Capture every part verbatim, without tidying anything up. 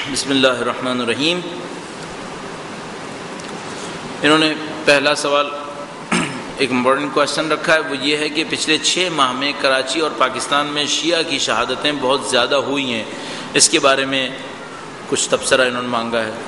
بسم اللہ الرحمن الرحیم۔ انہوں نے پہلا سوال ایک امپورٹنٹ کوشچن رکھا ہے، وہ یہ ہے کہ پچھلے چھ ماہ میں کراچی اور پاکستان میں شیعہ کی شہادتیں بہت زیادہ ہوئی ہیں، اس کے بارے میں کچھ تبصرہ انہوں نے مانگا ہے۔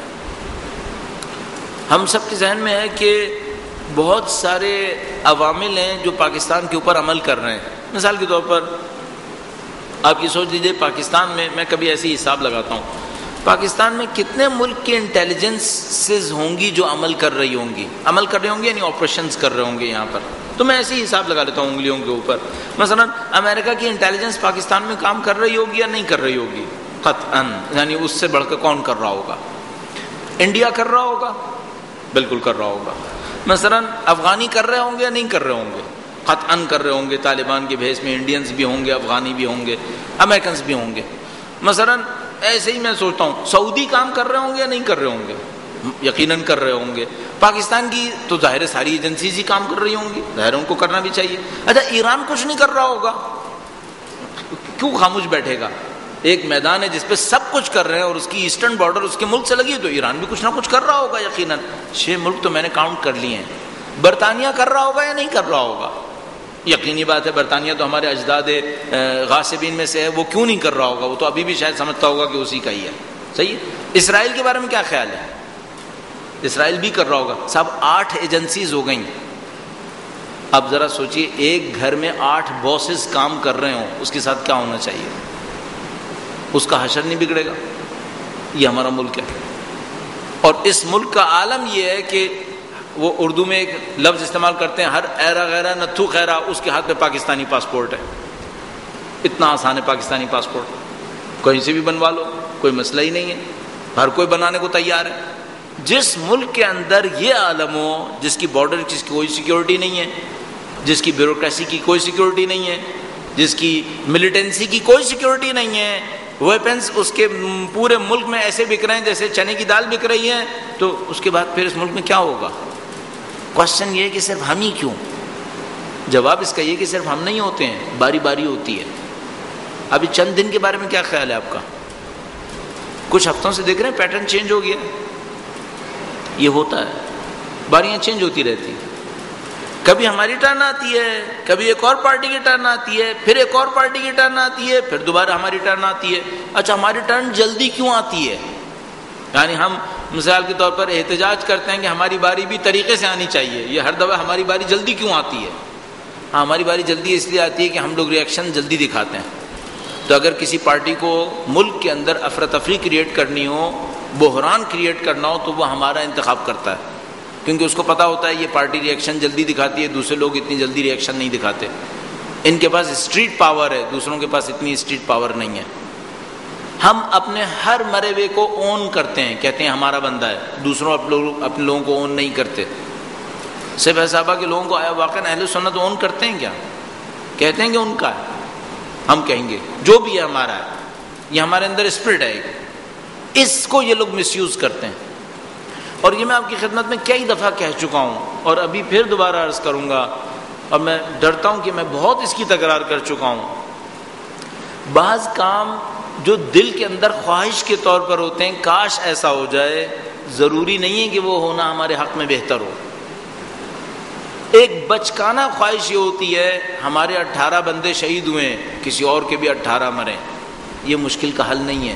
ہم سب کے ذہن میں ہے کہ بہت سارے عوامل ہیں جو پاکستان کے اوپر عمل کر رہے ہیں۔ مثال کے طور پر آپ یہ سوچ لیجیے، پاکستان میں میں کبھی ایسی حساب لگاتا ہوں، پاکستان میں کتنے ملک کے انٹیلیجنسز ہوں گی جو عمل کر رہی ہوں گی عمل کر رہے ہوں گے یعنی آپریشنز کر رہے ہوں گے یہاں پر۔ تو میں ایسے ہی حساب لگا لیتا ہوں انگلیوں کے اوپر۔ مثلا امریکہ کی انٹیلیجنس پاکستان میں کام کر رہی ہوگی یا نہیں کر رہی ہوگی؟ قطعاً، یعنی اس سے بڑھ کر کون کر رہا ہوگا؟ انڈیا کر رہا ہوگا؟ بالکل کر رہا ہوگا۔ مثلا افغانی کر رہے ہوں گے یا نہیں کر رہے ہوں گے؟ قطعاً کر رہے ہوں گے۔ طالبان کے بھیس میں انڈینز بھی ہوں گے، افغانی بھی ہوں گے، امریکنز بھی ہوں گے۔ مثلا ایسے ہی میں سوچتا ہوں سعودی کام کر رہے ہوں گے یا نہیں کر رہے ہوں گے؟ یقیناً کر رہے ہوں گے۔ پاکستان کی تو ظاہر ہے ساری ایجنسیز ہی کام کر رہی ہوں گی، ظاہر ان کو کرنا بھی چاہیے۔ اچھا ایران کچھ نہیں کر رہا ہوگا؟ کیوں خاموش بیٹھے گا؟ ایک میدان ہے جس پہ سب کچھ کر رہے ہیں اور اس کی ایسٹرن بارڈر اس کے ملک سے لگی ہے، تو ایران بھی کچھ نہ کچھ کر رہا ہوگا یقیناً۔ چھ ملک تو میں نے کاؤنٹ کر لیے ہیں۔ برطانیہ کر رہا ہوگا یا نہیں کر رہا ہوگا؟ یقینی بات ہے، برطانیہ تو ہمارے اجداد غاصبین میں سے ہے، وہ کیوں نہیں کر رہا ہوگا؟ وہ تو ابھی بھی شاید سمجھتا ہوگا کہ اسی کا ہی ہے۔ صحیح ہے۔ اسرائیل کے بارے میں کیا خیال ہے؟ اسرائیل بھی کر رہا ہوگا۔ صاحب آٹھ ایجنسیز ہو گئیں۔ اب ذرا سوچئے، ایک گھر میں آٹھ باسز کام کر رہے ہوں، اس کے ساتھ کیا ہونا چاہیے؟ اس کا حشر نہیں بگڑے گا؟ یہ ہمارا ملک ہے، اور اس ملک کا عالم یہ ہے کہ وہ اردو میں ایک لفظ استعمال کرتے ہیں، ہر ایرا غیرہ نتھو خیرہ، اس کے ہاتھ میں پاکستانی پاسپورٹ ہے۔ اتنا آسان ہے پاکستانی پاسپورٹ، کہیں سے بھی بنوا لو، کوئی مسئلہ ہی نہیں ہے، ہر کوئی بنانے کو تیار ہے۔ جس ملک کے اندر یہ عالم ہو، جس کی بارڈر کی کوئی سیکیورٹی نہیں ہے، جس کی بیوروکریسی کی کوئی سیکیورٹی نہیں ہے، جس کی ملیٹنسی کی کوئی سیکیورٹی نہیں ہے، ویپنز اس کے پورے ملک میں ایسے بک رہے ہیں جیسے چنے کی دال بک رہی ہے، تو اس کے بعد پھر اس ملک میں کیا ہوگا؟ کوشچن یہ ہے کہ صرف ہم ہی کیوں؟ جواب اس کا یہ کہ صرف ہم نہیں ہوتے ہیں، باری باری ہوتی ہے۔ ابھی چند دن کے بارے میں کیا خیال ہے آپ کا؟ کچھ ہفتوں سے دیکھ رہے ہیں پیٹرن چینج ہو گیا۔ یہ ہوتا ہے، باریاں چینج ہوتی رہتی ہیں۔ کبھی ہماری ٹرن آتی ہے، کبھی ایک اور پارٹی کی ٹرن آتی ہے، پھر ایک اور پارٹی کی ٹرن آتی ہے، پھر دوبارہ ہماری ٹرن آتی ہے۔ اچھا ہماری ٹرن جلدی کیوں آتی ہے؟ یعنی ہم مثال کے طور پر احتجاج کرتے ہیں کہ ہماری باری بھی طریقے سے آنی چاہیے، یہ ہر دفعہ ہماری باری جلدی کیوں آتی ہے؟ ہاں ہماری باری جلدی اس لیے آتی ہے کہ ہم لوگ ریئیکشن جلدی دکھاتے ہیں۔ تو اگر کسی پارٹی کو ملک کے اندر افراتفری کریٹ کرنی ہو، بحران کریٹ کرنا ہو، تو وہ ہمارا انتخاب کرتا ہے، کیونکہ اس کو پتا ہوتا ہے یہ پارٹی ریئیکشن جلدی دکھاتی ہے، دوسرے لوگ اتنی جلدی ریئیکشن نہیں دکھاتے۔ ان کے پاس اسٹریٹ پاور ہے، دوسروں کے پاس اتنی اسٹریٹ پاور نہیں ہے۔ ہم اپنے ہر مرے ہوئے کو اون کرتے ہیں، کہتے ہیں ہمارا بندہ ہے، دوسروں اپنے لوگوں کو اون نہیں کرتے۔ صرف صحابہ کے لوگوں کو آیا واقعا اہل سنت اون کرتے ہیں کیا؟ کہتے ہیں کہ ان کا ہے، ہم کہیں گے جو بھی ہے ہمارا ہے، یہ ہمارے اندر اسپرٹ ہے۔ اس کو یہ لوگ مس یوز کرتے ہیں، اور یہ میں آپ کی خدمت میں کئی دفعہ کہہ چکا ہوں اور ابھی پھر دوبارہ عرض کروں گا، اور میں ڈرتا ہوں کہ میں بہت اس کی تکرار کر چکا ہوں۔ بعض کام جو دل کے اندر خواہش کے طور پر ہوتے ہیں، کاش ایسا ہو جائے، ضروری نہیں ہے کہ وہ ہونا ہمارے حق میں بہتر ہو۔ ایک بچکانہ خواہش یہ ہوتی ہے ہمارے اٹھارہ بندے شہید ہوئے ہیں، کسی اور کے بھی اٹھارہ مریں، یہ مشکل کا حل نہیں ہے۔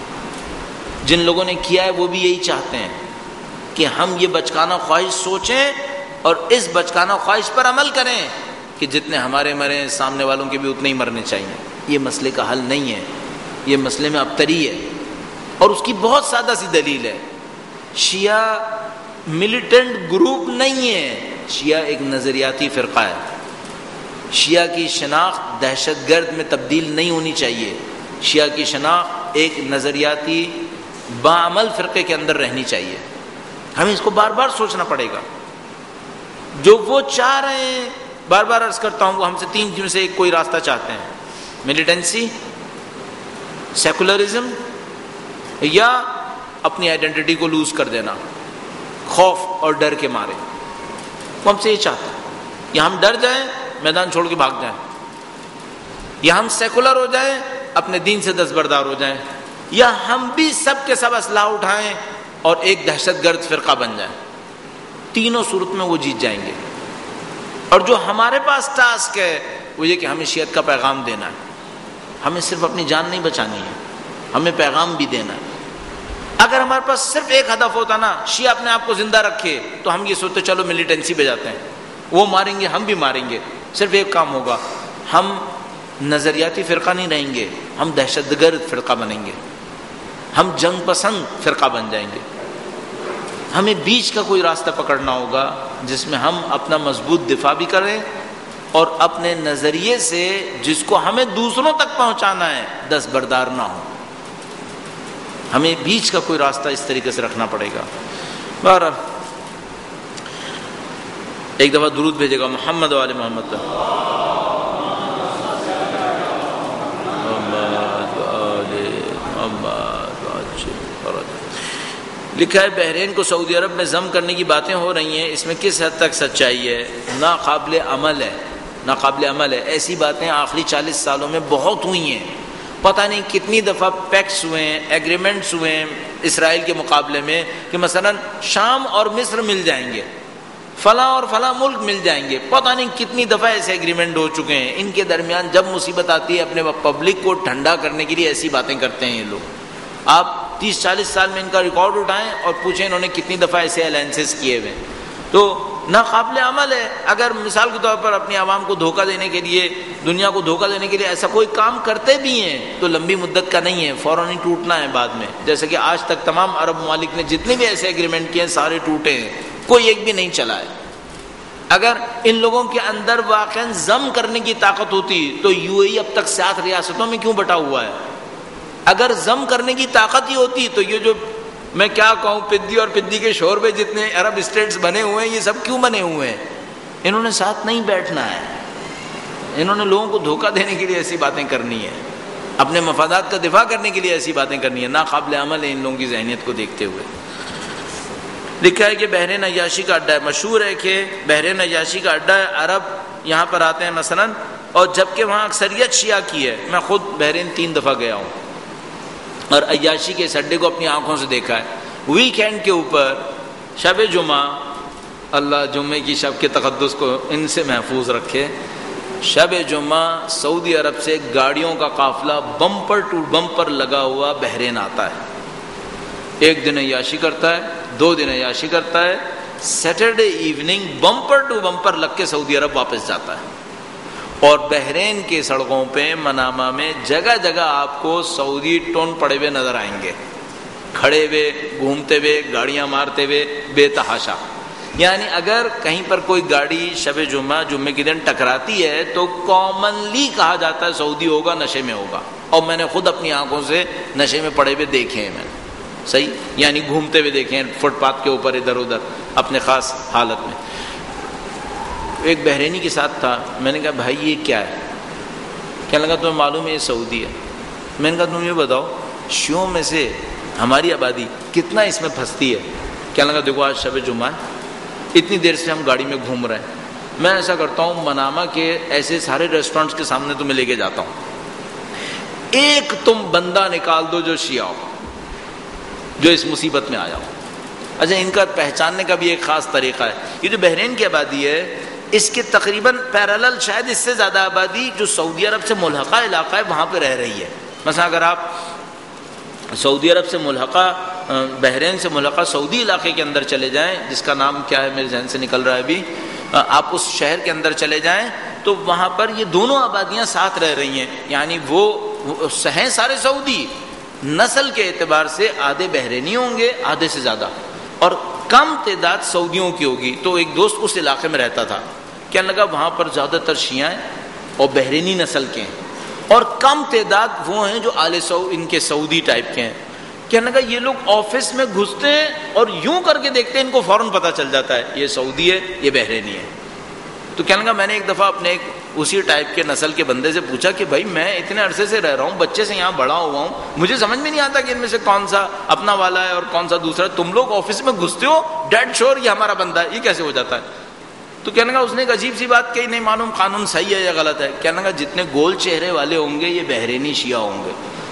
جن لوگوں نے کیا ہے وہ بھی یہی چاہتے ہیں کہ ہم یہ بچکانہ خواہش سوچیں اور اس بچکانہ خواہش پر عمل کریں کہ جتنے ہمارے مریں، سامنے والوں کے بھی اتنے ہی مرنے چاہیے۔ یہ مسئلے کا حل نہیں ہے، یہ مسئلے میں ابتری ہے، اور اس کی بہت سادہ سی دلیل ہے۔ شیعہ ملیٹنٹ گروپ نہیں ہے، شیعہ ایک نظریاتی فرقہ ہے۔ شیعہ کی شناخت دہشت گرد میں تبدیل نہیں ہونی چاہیے، شیعہ کی شناخت ایک نظریاتی باعمل فرقے کے اندر رہنی چاہیے۔ ہمیں اس کو بار بار سوچنا پڑے گا۔ جو وہ چاہ رہے ہیں، بار بار عرض کرتا ہوں، وہ ہم سے تین میں سے ایک کوئی راستہ چاہتے ہیں، ملیٹنسی، سیکولرزم، یا اپنی آئیڈینٹی کو لوز کر دینا خوف اور ڈر کے مارے۔ وہ ہم سے یہ چاہتے ہیں، یا ہم ڈر جائیں، میدان چھوڑ کے بھاگ جائیں، یا ہم سیکولر ہو جائیں، اپنے دین سے دستبردار ہو جائیں۔ یا ہم بھی سب کے سب اسلحہ اٹھائیں اور ایک دہشت گرد فرقہ بن جائیں. تینوں صورت میں وہ جیت جائیں گے. اور جو ہمارے پاس ٹاسک ہے وہ یہ کہ ہمیں شیعت کا پیغام دینا ہے. ہمیں صرف اپنی جان نہیں بچانی ہے, ہمیں پیغام بھی دینا ہے. اگر ہمارے پاس صرف ایک ہدف ہوتا نا, شیعہ اپنے آپ کو زندہ رکھے, تو ہم یہ سوچتے چلو ملیٹنسی پہ جاتے ہیں, وہ ماریں گے ہم بھی ماریں گے. صرف ایک کام ہوگا, ہم نظریاتی فرقہ نہیں رہیں گے, ہم دہشت گرد فرقہ بنیں گے, ہم جنگ پسند فرقہ بن جائیں گے. ہمیں بیچ کا کوئی راستہ پکڑنا ہوگا جس میں ہم اپنا مضبوط دفاع بھی کریں اور اپنے نظریے سے جس کو ہمیں دوسروں تک پہنچانا ہے دستبردار نہ ہو. ہمیں بیچ کا کوئی راستہ اس طریقے سے رکھنا پڑے گا. بہرحال ایک دفعہ درود بھیجے گا محمد و آل محمد. لکھا ہے بحرین کو سعودی عرب میں ضم کرنے کی باتیں ہو رہی ہیں, اس میں کس حد تک سچائی ہے؟ ناقابل عمل ہے, ناقابل عمل ہے. ایسی باتیں آخری چالیس سالوں میں بہت ہوئی ہیں. پتہ نہیں کتنی دفعہ پیکٹس ہوئے ہیں, ایگریمنٹس ہوئے ہیں اسرائیل کے مقابلے میں کہ مثلا شام اور مصر مل جائیں گے, فلاں اور فلاں ملک مل جائیں گے. پتہ نہیں کتنی دفعہ ایسے ایگریمنٹ ہو چکے ہیں. ان کے درمیان جب مصیبت آتی ہے اپنے پبلک کو ٹھنڈا کرنے کے لیے ایسی باتیں کرتے ہیں یہ لوگ. آپ تیس چالیس سال میں ان کا ریکارڈ اٹھائیں اور پوچھیں انہوں نے کتنی دفعہ ایسے الائنسز کیے ہوئے. تو ناقابل عمل ہے. اگر مثال کے طور پر اپنی عوام کو دھوکہ دینے کے لیے, دنیا کو دھوکہ دینے کے لیے ایسا کوئی کام کرتے بھی ہیں تو لمبی مدت کا نہیں ہے, فوراً ہی ٹوٹنا ہے بعد میں. جیسے کہ آج تک تمام عرب ممالک نے جتنے بھی ایسے ایگریمنٹ کیے ہیں سارے ٹوٹے ہیں, کوئی ایک بھی نہیں چلا ہے. اگر ان لوگوں کے اندر واقعاً ضم کرنے کی طاقت ہوتی تو یو اے ای اب تک سات ریاستوں میں کیوں بٹا ہوا ہے؟ اگر ضم کرنے کی طاقت ہی ہوتی تو یہ جو میں کیا کہوں پدی اور پدی کے شوربے جتنے عرب اسٹیٹس بنے ہوئے ہیں یہ سب کیوں بنے ہوئے ہیں؟ انہوں نے ساتھ نہیں بیٹھنا ہے, انہوں نے لوگوں کو دھوکہ دینے کے لیے ایسی باتیں کرنی ہے, اپنے مفادات کا دفاع کرنے کے لیے ایسی باتیں کرنی ہے. ناقابل عمل ہے ان لوگوں کی ذہنیت کو دیکھتے ہوئے. لکھا ہے کہ بحرین عیاشی کا اڈا ہے. مشہور ہے کہ بحرین عیاشی کا اڈا ہے, عرب یہاں پر آتے ہیں مثلا, اور جبکہ وہاں اکثریت شیعہ کی ہے. میں خود بحرین تین دفعہ گیا ہوں اور عیاشی کے اس اڈے کو اپنی آنکھوں سے دیکھا ہے. ویکینڈ کے اوپر شب جمعہ, اللہ جمعے کی شب کے تقدس کو ان سے محفوظ رکھے, شب جمعہ سعودی عرب سے گاڑیوں کا قافلہ بمپر ٹو بمپر لگا ہوا بحرین آتا ہے. ایک دن عیاشی کرتا ہے, دو دن عیاشی کرتا ہے, Saturday evening bumper to bumper لگ کے سعودی عرب واپس جاتا ہے. اور بحرین کے سڑکوں پہ منامہ میں جگہ جگہ آپ کو سعودی ٹون پڑے ہوئے نظر آئیں گے, کھڑے ہوئے, گھومتے ہوئے, گاڑیاں مارتے ہوئے, بے تحاشا. یعنی اگر کہیں پر کوئی گاڑی شب جمعہ جمعے کے دن ٹکراتی ہے تو کامنلی کہا جاتا ہے سعودی ہوگا, نشے میں ہوگا. اور میں نے خود اپنی آنکھوں سے نشے میں پڑے ہوئے دیکھے ہیں, میں نے صحیح یعنی گھومتے ہوئے دیکھے ہیں فٹ پاتھ کے اوپر ادھر ادھر اپنے خاص حالت میں. ایک بحرینی کے ساتھ تھا, میں نے کہا بھائی یہ کیا ہے؟ کہنے لگا تمہیں معلوم ہے یہ سعودی ہے. میں نے کہا تم یہ بتاؤ شیعوں میں سے ہماری آبادی کتنا اس میں پھنستی ہے؟ کہنے لگا دیکھو آج شب جمعہ ہے, اتنی دیر سے ہم گاڑی میں گھوم رہے ہیں, میں ایسا کرتا ہوں منامہ کے ایسے سارے ریسٹورینٹس کے سامنے تمہیں لے کے جاتا ہوں, ایک تم بندہ نکال دو جو شیعہ ہو, جو اس مصیبت میں آیا ہو. اچھا ان کا پہچاننے کا بھی ایک خاص طریقہ ہے. یہ جو بحرین کی آبادی ہے اس کے تقریباً پیرالل شاید اس سے زیادہ آبادی جو سعودی عرب سے ملحقہ علاقہ ہے وہاں پہ رہ رہی ہے. مثلا اگر آپ سعودی عرب سے ملحقہ, بحرین سے ملحقہ سعودی علاقے کے اندر چلے جائیں, جس کا نام کیا ہے میرے ذہن سے نکل رہا ہے ابھی, آپ اس شہر کے اندر چلے جائیں تو وہاں پر یہ دونوں آبادیاں ساتھ رہ رہی ہیں. یعنی وہ ہیں سارے سعودی, نسل کے اعتبار سے آدھے بحرینی ہوں گے, آدھے سے زیادہ, اور کم تعداد سعودیوں کی ہوگی. تو ایک دوست اس علاقے میں رہتا تھا, کہنے لگا وہاں پر زیادہ تر شیعہ ہیں اور بحرینی نسل کے ہیں, اور کم تعداد وہ ہیں جو آل سعود ان کے سعودی ٹائپ کے ہیں. کہنے لگا یہ لوگ آفس میں گھستے ہیں اور یوں کر کے دیکھتے ہیں, ان کو فوراً پتہ چل جاتا ہے یہ سعودی ہے یہ بحرینی ہے. تو کہنے لگا میں نے ایک دفعہ اپنے ایک اسی ٹائپ کے نسل کے بندے سے پوچھا کہ بھائی میں اتنے عرصے سے رہ رہا ہوں, بچے سے یہاں بڑا ہوا ہوں, مجھے سمجھ میں نہیں آتا کہ ان میں سے کون سا اپنا والا ہے اور کون سا دوسرا. تم لوگ آفس میں گھستے ہو ڈیڈ شور یہ ہمارا بندہ ہے, یہ کیسے ہو جاتا ہے؟ تو کہنے لگا اس نے ایک عجیب سی بات کہی, نہیں معلوم قانون صحیح ہے یا غلط ہے. کہنے لگا جتنے گول چہرے والے ہوں گے یہ بحرینی شیعہ ہوں گے,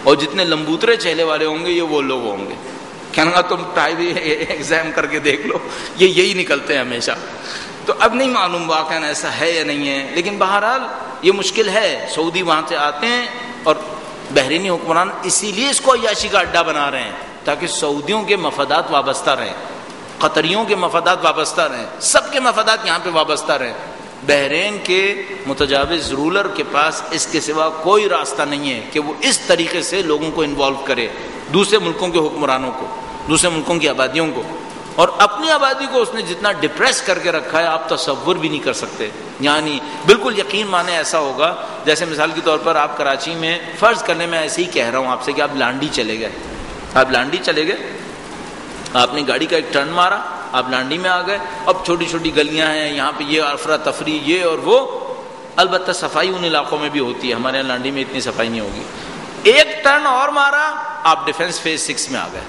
اور جتنے لمبوترے چہلے والے ہوں گے یہ وہ لوگ ہوں گے. کہنے گا تم ٹائی بھی ایگزام کر کے دیکھ لو, یہ یہی نکلتے ہیں ہمیشہ. تو اب نہیں معلوم واقعا ایسا ہے یا نہیں ہے, لیکن بہرحال یہ مشکل ہے. سعودی وہاں سے آتے ہیں اور بحرینی حکمران اسی لیے اس کو عیاشی کا اڈا بنا رہے ہیں تاکہ سعودیوں کے مفادات وابستہ رہیں, قطریوں کے مفادات وابستہ رہیں, سب کے مفادات یہاں پہ وابستہ رہیں. بحرین کے متجاوز رولر کے پاس اس کے سوا کوئی راستہ نہیں ہے کہ وہ اس طریقے سے لوگوں کو انوالو کرے, دوسرے ملکوں کے حکمرانوں کو, دوسرے ملکوں کی آبادیوں کو. اور اپنی آبادی کو اس نے جتنا ڈپریس کر کے رکھا ہے آپ تصور بھی نہیں کر سکتے. یعنی بالکل یقین مانے ایسا ہوگا جیسے مثال کے طور پر آپ کراچی میں, فرض کرنے میں ایسے ہی کہہ رہا ہوں آپ سے کہ آپ لانڈی چلے گئے, آپ لانڈی چلے گئے, آپ نے گاڑی کا ایک ٹرن مارا, آپ لانڈی میں آ گئے. اب چھوٹی چھوٹی گلیاں ہیں یہاں پہ, یہ افراتفری یہ اور وہ. البتہ صفائی ان علاقوں میں بھی ہوتی ہے, ہمارے یہاں لانڈی میں اتنی صفائی نہیں ہوگی. ایک ٹرن اور مارا آپ ڈیفنس فیز سکس میں آ گئے,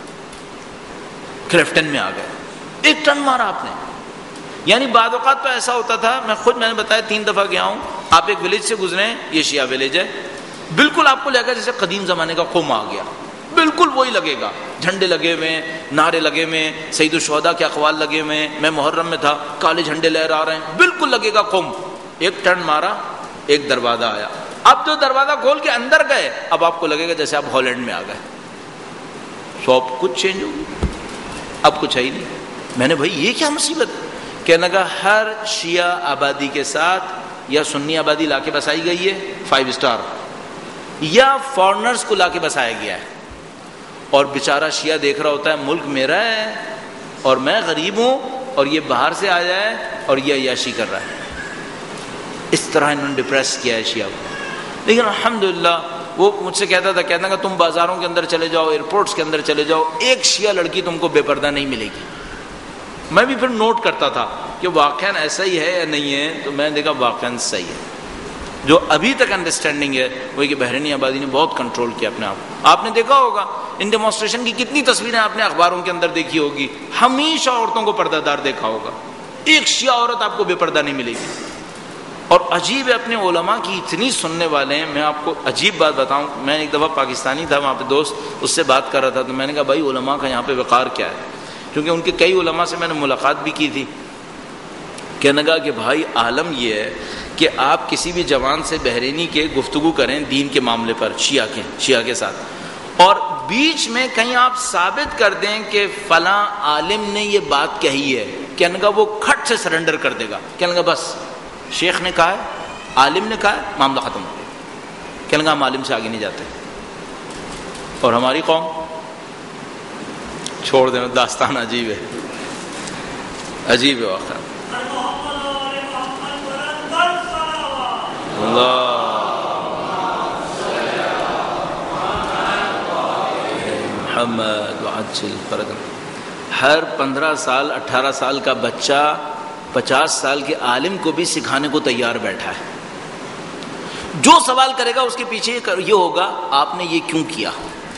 کریفٹن میں آ گئے. ایک ٹرن مارا آپ نے. یعنی بعض اوقات تو ایسا ہوتا تھا, میں خود میں نے بتایا تین دفعہ گیا ہوں, آپ ایک ولیج سے گزرے, یہ شیعہ ولیج ہے, بالکل آپ کو لگے گا جیسے قدیم زمانے کا قوم آ گیا, بالکل وہی لگے گا. جھنڈے لگے ہوئے ہیں, نعرے لگے ہوئے ہیں, سید الشہداء کے اقوال لگے ہوئے ہیں. میں محرم میں تھا, کالے جھنڈے لہرا رہے ہیں, بالکل لگے گا قوم. ایک ٹرن مارا, ایک دروازہ آیا, اب جو دروازہ کھول کے اندر گئے اب آپ کو لگے گا جیسے آپ ہالینڈ میں آ گئے. سب کچھ چینج ہو گیا, اب کچھ ہے ہی نہیں. میں نے بھائی یہ کیا مصیبت ہے؟ کہنے لگا ہر شیعہ آبادی کے ساتھ یا سنی آبادی لا کے بسائی گئی ہے فائیو اسٹار, یا فارنرز کو لا کے بسایا گیا ہے. اور بیچارہ شیعہ دیکھ رہا ہوتا ہے ملک میرا ہے اور میں غریب ہوں, اور یہ باہر سے آیا ہے اور یہ عیاشی کر رہا ہے. اس طرح انہوں نے ڈپریس کیا ہے شیعہ کو. لیکن الحمدللہ وہ مجھ سے کہتا تھا, کہتا کہ تم بازاروں کے اندر چلے جاؤ, ایئرپورٹس کے اندر چلے جاؤ, ایک شیعہ لڑکی تم کو بے پردہ نہیں ملے گی. میں بھی پھر نوٹ کرتا تھا کہ واقعاً ایسا ہی ہے یا نہیں ہے, تو میں نے دیکھا واقعاً صحیح ہے. جو ابھی تک انڈرسٹینڈنگ ہے وہ کہ بحرینی آبادی نے بہت کنٹرول کیا اپنے آپ. آپ نے دیکھا ہوگا ان ڈیمونسٹریشن کی کتنی تصویریں آپ نے اخباروں کے اندر دیکھی ہوگی, ہمیشہ عورتوں کو پردہ دار دیکھا ہوگا, ایک شیعہ عورت آپ کو بے پردہ نہیں ملے گی. اور عجیب ہے, اپنے علماء کی اتنی سننے والے ہیں. میں آپ کو عجیب بات بتاؤں, میں ایک دفعہ پاکستانی تھا وہاں پہ دوست, اس سے بات کر رہا تھا, تو میں نے کہا بھائی علماء کا یہاں پہ وقار کیا ہے, کیونکہ ان کے کئی علماء سے میں نے ملاقات بھی کی تھی. کہنے لگا کہ بھائی عالم یہ ہے کہ آپ کسی بھی جوان سے بحرینی کے گفتگو کریں دین کے معاملے پر, شیعہ کے شیعہ کے ساتھ, اور بیچ میں کہیں آپ ثابت کر دیں کہ فلاں عالم نے یہ بات کہی ہے, کہنے لگا وہ کھٹ سے سرنڈر کر دے گا. کہنے لگا بس شیخ نے کہا ہے, عالم نے کہا ہے, معاملہ ختم ہو گیا. کہنے لگا ہم عالم سے آگے نہیں جاتے. اور ہماری قوم چھوڑ دیں, داستان عجیب ہے, عجیب ہے واقعہ. اللہ محمد وعجل فرج. ہر پندرہ سال اٹھارہ سال کا بچہ پچاس سال کے عالم کو بھی سکھانے کو تیار بیٹھا ہے. جو سوال کرے گا اس کے پیچھے یہ ہوگا آپ نے یہ کیوں کیا.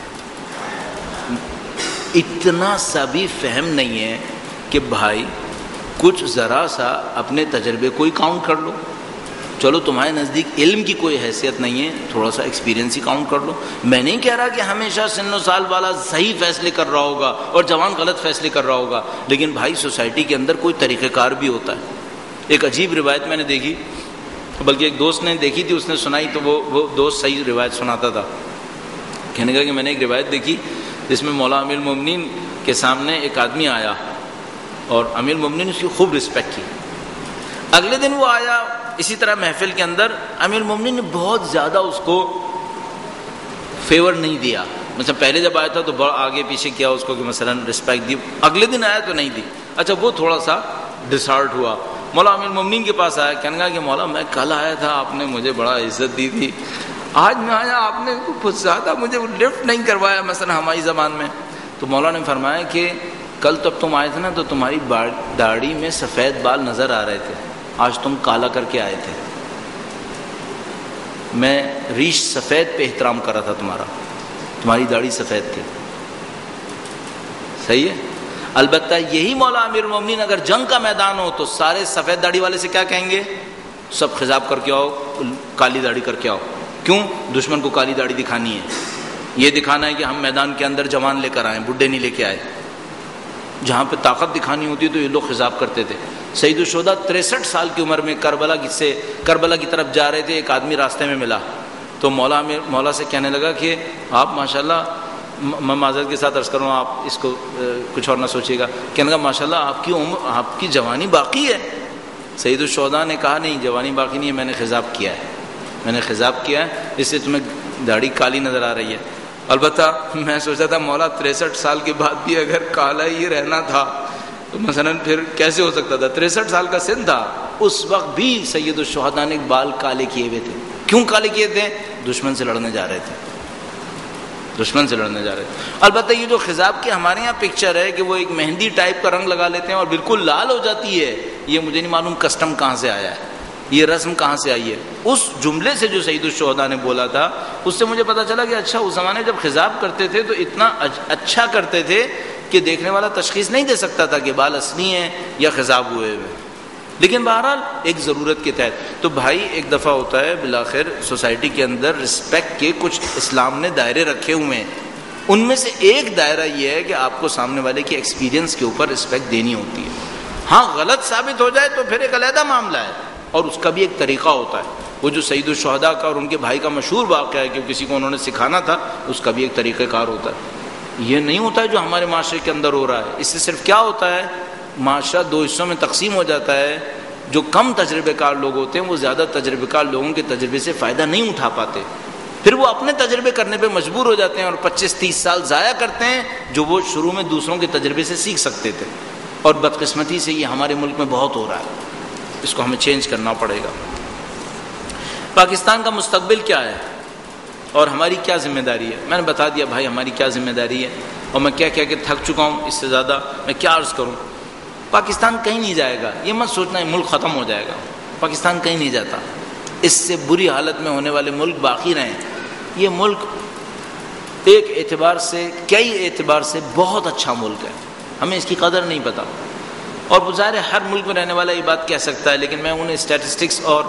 اتنا سا بھی فہم نہیں ہے کہ بھائی کچھ ذرا سا اپنے تجربے کو ہی کاؤنٹ کر لو. چلو تمہارے نزدیک علم کی کوئی حیثیت نہیں ہے, تھوڑا سا ایکسپیرینس ہی کاؤنٹ کر لو. میں نہیں کہہ رہا کہ ہمیشہ سن و سال والا صحیح فیصلے کر رہا ہوگا اور جوان غلط فیصلے کر رہا ہوگا, لیکن بھائی سوسائٹی کے اندر کوئی طریقہ کار بھی ہوتا ہے. ایک عجیب روایت میں نے دیکھی, بلکہ ایک دوست نے دیکھی تھی, اس نے سنائی, تو وہ وہ دوست صحیح روایت سناتا تھا. کہنے کا کہ میں نے ایک روایت دیکھی جس میں مولا امیر المومنین کے سامنے ایک آدمی آیا اور امیر المومنین نے اس کی خوب رسپیکٹ کی. اگلے دن وہ آیا اسی طرح محفل کے اندر, امیر المومنین نے بہت زیادہ اس کو فیور نہیں دیا. مثلا پہلے جب آیا تھا تو بڑا آگے پیچھے کیا اس کو کہ مثلا رسپیکٹ دی, اگلے دن آیا تو نہیں دی. اچھا وہ تھوڑا سا ڈسہارٹ ہوا, مولا امیر المومنین کے پاس آیا, کہنے لگا کہ مولا میں کل آیا تھا, آپ نے مجھے بڑا عزت دی تھی, آج میں آیا آپ نے کچھ زیادہ مجھے لفٹ نہیں کروایا مثلا ہماری زبان میں. تو مولا نے فرمایا کہ کل تب تم آئے تھے نا تو تمہاری داڑھی میں سفید بال نظر آ رہے تھے, آج تم کالا کر کے آئے تھے. میں ریش سفید پہ احترام کر رہا تھا تمہارا, تمہاری داڑھی سفید تھی. صحیح ہے. البتہ یہی مولا امیر المومنین اگر جنگ کا میدان ہو تو سارے سفید داڑھی والے سے کیا کہیں گے, سب خضاب کر کے آؤ, کالی داڑھی کر کے آؤ. کیوں؟ دشمن کو کالی داڑھی دکھانی ہے. یہ دکھانا ہے کہ ہم میدان کے اندر جوان لے کر آئے، بڈھے نہیں لے کے آئے. جہاں پہ طاقت دکھانی ہوتی ہے تو یہ لوگ خضاب کرتے تھے. سید الشہداء تریسٹھ سال کی عمر میں کربلا سے کربلا کی طرف جا رہے تھے. ایک آدمی راستے میں ملا تو مولا میں مولا سے کہنے لگا کہ آپ ماشاءاللہ، میں معذرت کے ساتھ عرض کروں، آپ اس کو کچھ اور نہ سوچیے گا، کہنے لگا ماشاءاللہ آپ کی عمر آپ کی جوانی باقی ہے. سید الشہداء نے کہا نہیں، جوانی باقی نہیں ہے، میں نے خضاب کیا ہے، میں نے خضاب کیا ہے، اس سے تمہیں داڑھی کالی نظر آ رہی ہے. البتہ میں سوچا تھا مولا تریسٹھ سال کے بعد بھی اگر کالا ہی رہنا تھا تو مثلا پھر کیسے ہو سکتا تھا؟ تریسٹھ سال کا سن تھا، اس وقت بھی سید الشہداء نے بال کالے کیے ہوئے تھے. کیوں کالے کیے تھے؟ دشمن سے لڑنے جا رہے تھے، دشمن سے لڑنے جا رہے تھے. البتہ یہ جو خضاب کی ہمارے یہاں پکچر ہے کہ وہ ایک مہندی ٹائپ کا رنگ لگا لیتے ہیں اور بالکل لال ہو جاتی ہے، یہ مجھے نہیں معلوم کسٹم کہاں سے آیا ہے، یہ رسم کہاں سے آئی ہے. اس جملے سے جو سید الشہداء نے بولا تھا اس سے مجھے پتا چلا کہ اچھا اس زمانے جب خضاب کرتے تھے تو اتنا اچھا کرتے تھے کہ دیکھنے والا تشخیص نہیں دے سکتا تھا کہ بال اصلی ہیں یا خضاب ہوئے ہوئے. لیکن بہرحال ایک ضرورت کے تحت تو بھائی ایک دفعہ ہوتا ہے بالآخر سوسائٹی کے اندر رسپیکٹ کے کچھ اسلام نے دائرے رکھے ہوئے ہیں. ان میں سے ایک دائرہ یہ ہے کہ آپ کو سامنے والے کے ایکسپیرینس کے اوپر رسپیکٹ دینی ہوتی ہے. ہاں غلط ثابت ہو جائے تو پھر ایک علیحدہ معاملہ ہے اور اس کا بھی ایک طریقہ ہوتا ہے. وہ جو سید الشہداء کا اور ان کے بھائی کا مشہور واقعہ ہے کہ کسی کو انہوں نے سکھانا تھا، اس کا بھی ایک طریقہ کار ہوتا ہے. یہ نہیں ہوتا ہے جو ہمارے معاشرے کے اندر ہو رہا ہے. اس سے صرف کیا ہوتا ہے، معاشرہ دو حصوں میں تقسیم ہو جاتا ہے. جو کم تجربے کار لوگ ہوتے ہیں وہ زیادہ تجربے کار لوگوں کے تجربے سے فائدہ نہیں اٹھا پاتے، پھر وہ اپنے تجربے کرنے پہ مجبور ہو جاتے ہیں اور پچیس تیس سال ضائع کرتے ہیں جو وہ شروع میں دوسروں کے تجربے سے سیکھ سکتے تھے. اور بدقسمتی سے یہ ہمارے ملک میں بہت ہو رہا ہے، اس کو ہمیں چینج کرنا پڑے گا. پاکستان کا مستقبل کیا ہے اور ہماری کیا ذمہ داری ہے؟ میں نے بتا دیا بھائی ہماری کیا ذمہ داری ہے، اور میں کیا کیا کہ تھک چکا ہوں، اس سے زیادہ میں کیا عرض کروں. پاکستان کہیں نہیں جائے گا، یہ مت سوچنا ہے ملک ختم ہو جائے گا. پاکستان کہیں نہیں جاتا، اس سے بری حالت میں ہونے والے ملک باقی رہیں. یہ ملک ایک اعتبار سے کئی اعتبار سے بہت اچھا ملک ہے، ہمیں اس کی قدر نہیں پتہ. اور ظاہر ہے ہر ملک میں رہنے والا یہ بات کہہ سکتا ہے، لیکن میں انہیں اسٹیٹسٹکس اور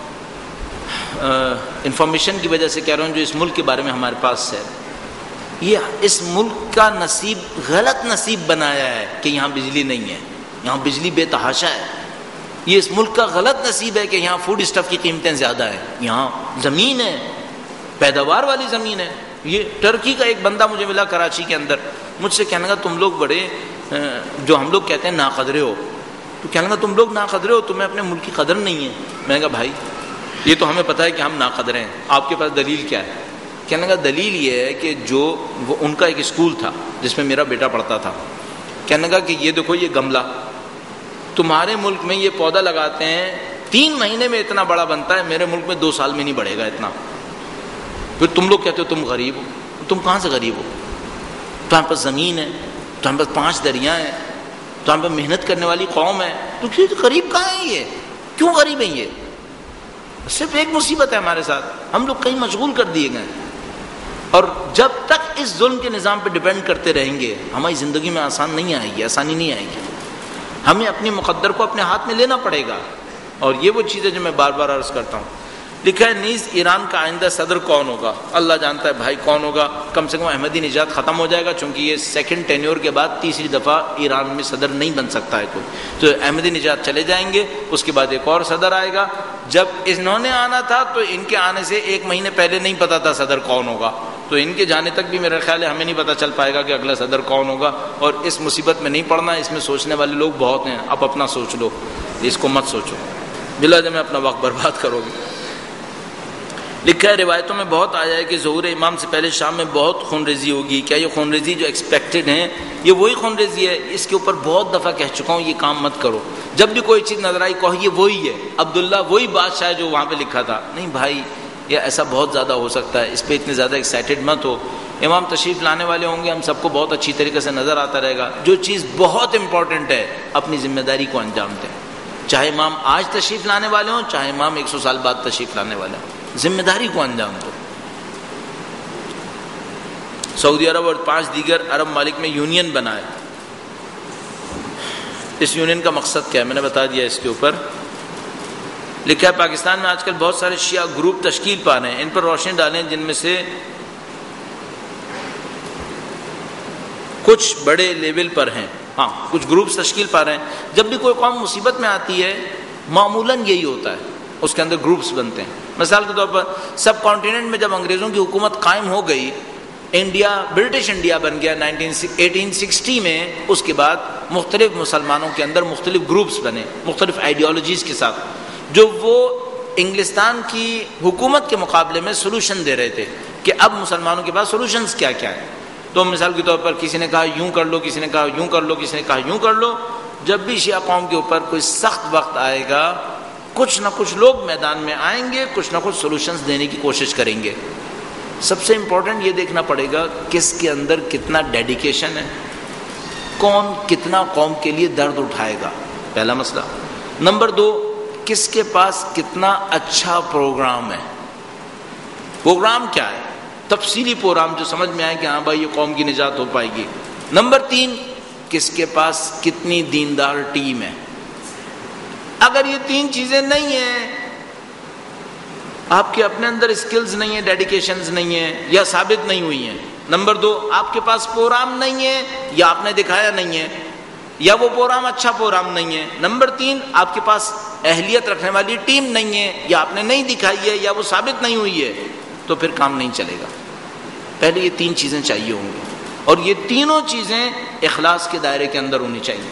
انفارمیشن کی وجہ سے کہہ رہا ہوں جو اس ملک کے بارے میں ہمارے پاس ہے. یہ اس ملک کا نصیب غلط نصیب بنایا ہے کہ یہاں بجلی نہیں ہے، یہاں بجلی بے تحاشا ہے. یہ اس ملک کا غلط نصیب ہے کہ یہاں فوڈ اسٹف کی قیمتیں زیادہ ہیں، یہاں زمین ہے، پیداوار والی زمین ہے. یہ ٹرکی کا ایک بندہ مجھے ملا کراچی کے اندر، مجھ سے کہنے لگا تم لوگ بڑے جو ہم لوگ کہتے ہیں ناقدرے ہو، تو کہنے لگا تم لوگ ناقدرے ہو، تمہیں اپنے ملک کی قدر نہیں ہے. میں نے کہا بھائی یہ تو ہمیں پتہ ہے کہ ہم ناقدرے ہیں، آپ کے پاس دلیل کیا ہے؟ کہنے لگا دلیل یہ ہے کہ جو وہ ان کا ایک اسکول تھا جس میں میرا بیٹا پڑھتا تھا، کہنے لگا کہ یہ دیکھو یہ گملہ تمہارے ملک میں یہ پودا لگاتے ہیں تین مہینے میں اتنا بڑا بنتا ہے، میرے ملک میں دو سال میں نہیں بڑھے گا اتنا. پھر تم لوگ کہتے ہو تم غریب ہو. تم کہاں سے غریب ہو؟ تمہارے پاس زمین ہے، تمہارے پاس پانچ دریا ہیں، تمہارے پاس محنت کرنے والی قوم ہے، تو غریب کہاں ہے؟ یہ کیوں غریب ہے؟ یہ صرف ایک مصیبت ہے ہمارے ساتھ، ہم لوگ کہیں مشغول کر دیے گئے. اور جب تک اس ظلم کے نظام پہ ڈیپینڈ کرتے رہیں گے ہماری زندگی میں آسان نہیں آئے گی، آسانی نہیں آئے گی. ہمیں اپنی مقدر کو اپنے ہاتھ میں لینا پڑے گا. اور یہ وہ چیزیں جو میں بار بار عرض کرتا ہوں. لکھا ہے نیز ایران کا آئندہ صدر کون ہوگا؟ اللہ جانتا ہے بھائی کون ہوگا. کم سے کم احمدی نژاد ختم ہو جائے گا، چونکہ یہ سیکنڈ ٹینیور کے بعد تیسری دفعہ ایران میں صدر نہیں بن سکتا ہے کوئی. تو احمدی نژاد چلے جائیں گے، اس کے بعد ایک اور صدر آئے گا. جب انہوں نے آنا تھا تو ان کے آنے سے ایک مہینے پہلے نہیں پتا تھا صدر کون ہوگا، تو ان کے جانے تک بھی میرا خیال ہے ہمیں نہیں پتا چل پائے گا کہ اگلا صدر کون ہوگا. اور اس مصیبت میں نہیں پڑنا، اس میں سوچنے والے لوگ بہت ہیں. اب اپنا سوچ لو، اس کو مت سوچو، بلا جب میں اپنا وقت برباد کرو گے. لکھا ہے روایتوں میں بہت آیا ہے کہ ظہور امام سے پہلے شام میں بہت خون ریزی ہوگی. کیا یہ خون ریزی جو ایکسپیکٹڈ ہیں یہ وہی خون ریزی ہے؟ اس کے اوپر بہت دفعہ کہہ چکا ہوں یہ کام مت کرو. جب بھی کوئی چیز نظر آئی کہو یہ وہی ہے، عبداللہ وہی بادشاہ جو وہاں پہ لکھا تھا. نہیں بھائی، یہ ایسا بہت زیادہ ہو سکتا ہے، اس پہ اتنے زیادہ ایکسائٹیڈ مت ہو. امام تشریف لانے والے ہوں گے، ہم سب کو بہت اچھی طریقے سے نظر آتا رہے گا. جو چیز بہت امپورٹنٹ ہے اپنی ذمہ داری کو انجام دیں، چاہے امام آج تشریف لانے والے ہوں، چاہے امام ایک سو سال بعد تشریف لانے والے ہوں، ذمہ داری کو انجام دو. سعودی عرب اور پانچ دیگر عرب ممالک میں یونین بنائے. اس یونین کا مقصد کیا ہے میں نے بتا دیا. اس کے اوپر لکھا ہے پاکستان میں آج کل بہت سارے شیعہ گروپ تشکیل پا رہے ہیں، ان پر روشنی ڈالیں جن میں سے کچھ بڑے لیول پر ہیں، ہاں کچھ گروپس تشکیل پا رہے ہیں۔ جب بھی کوئی قوم مصیبت میں آتی ہے معمولاً یہی ہوتا ہے، اس کے اندر گروپس بنتے ہیں۔ مثال کے طور پر سب کانٹیننٹ میں جب انگریزوں کی حکومت قائم ہو گئی، انڈیا برٹش انڈیا بن گیا ایٹین سکسٹی میں، اس کے بعد مختلف مسلمانوں کے اندر مختلف گروپس بنے مختلف آئیڈیالوجیز کے ساتھ، جو وہ انگلستان کی حکومت کے مقابلے میں سولوشن دے رہے تھے کہ اب مسلمانوں کے پاس سولوشنز کیا کیا ہیں۔ تو مثال کے طور پر کسی نے کہا یوں کر لو، کسی نے کہا یوں کر لو، کسی نے کہا یوں کر لو۔ جب بھی شیعہ قوم کے اوپر کوئی سخت وقت آئے گا، کچھ نہ کچھ لوگ میدان میں آئیں گے، کچھ نہ کچھ سولوشنز دینے کی کوشش کریں گے۔ سب سے امپورٹنٹ یہ دیکھنا پڑے گا کس کے اندر کتنا ڈیڈیکیشن ہے، کون کتنا قوم کے لیے درد اٹھائے گا، پہلا مسئلہ۔ نمبر دو، کس کے پاس کتنا اچھا پروگرام ہے۔ پروگرام کیا ہے؟ تفصیلی پروگرام جو سمجھ میں آئے کہ ہاں بھائی یہ قوم کی نجات ہو پائے گی۔ نمبر تین، کس کے پاس کتنی دیندار ٹیم ہے۔ اگر یہ تین چیزیں نہیں ہیں، آپ کے اپنے اندر اسکلز نہیں ہیں، ڈیڈیکیشنز نہیں ہیں یا ثابت نہیں ہوئی ہیں۔ نمبر دو، آپ کے پاس پروگرام نہیں ہے یا آپ نے دکھایا نہیں ہے یا وہ پروگرام اچھا پروگرام نہیں ہے۔ نمبر تین، آپ کے پاس اہلیت رکھنے والی ٹیم نہیں ہے یا آپ نے نہیں دکھائی ہے یا وہ ثابت نہیں ہوئی ہے، تو پھر کام نہیں چلے گا۔ پہلے یہ تین چیزیں چاہیے ہوں گی، اور یہ تینوں چیزیں اخلاص کے دائرے کے اندر ہونی چاہیے۔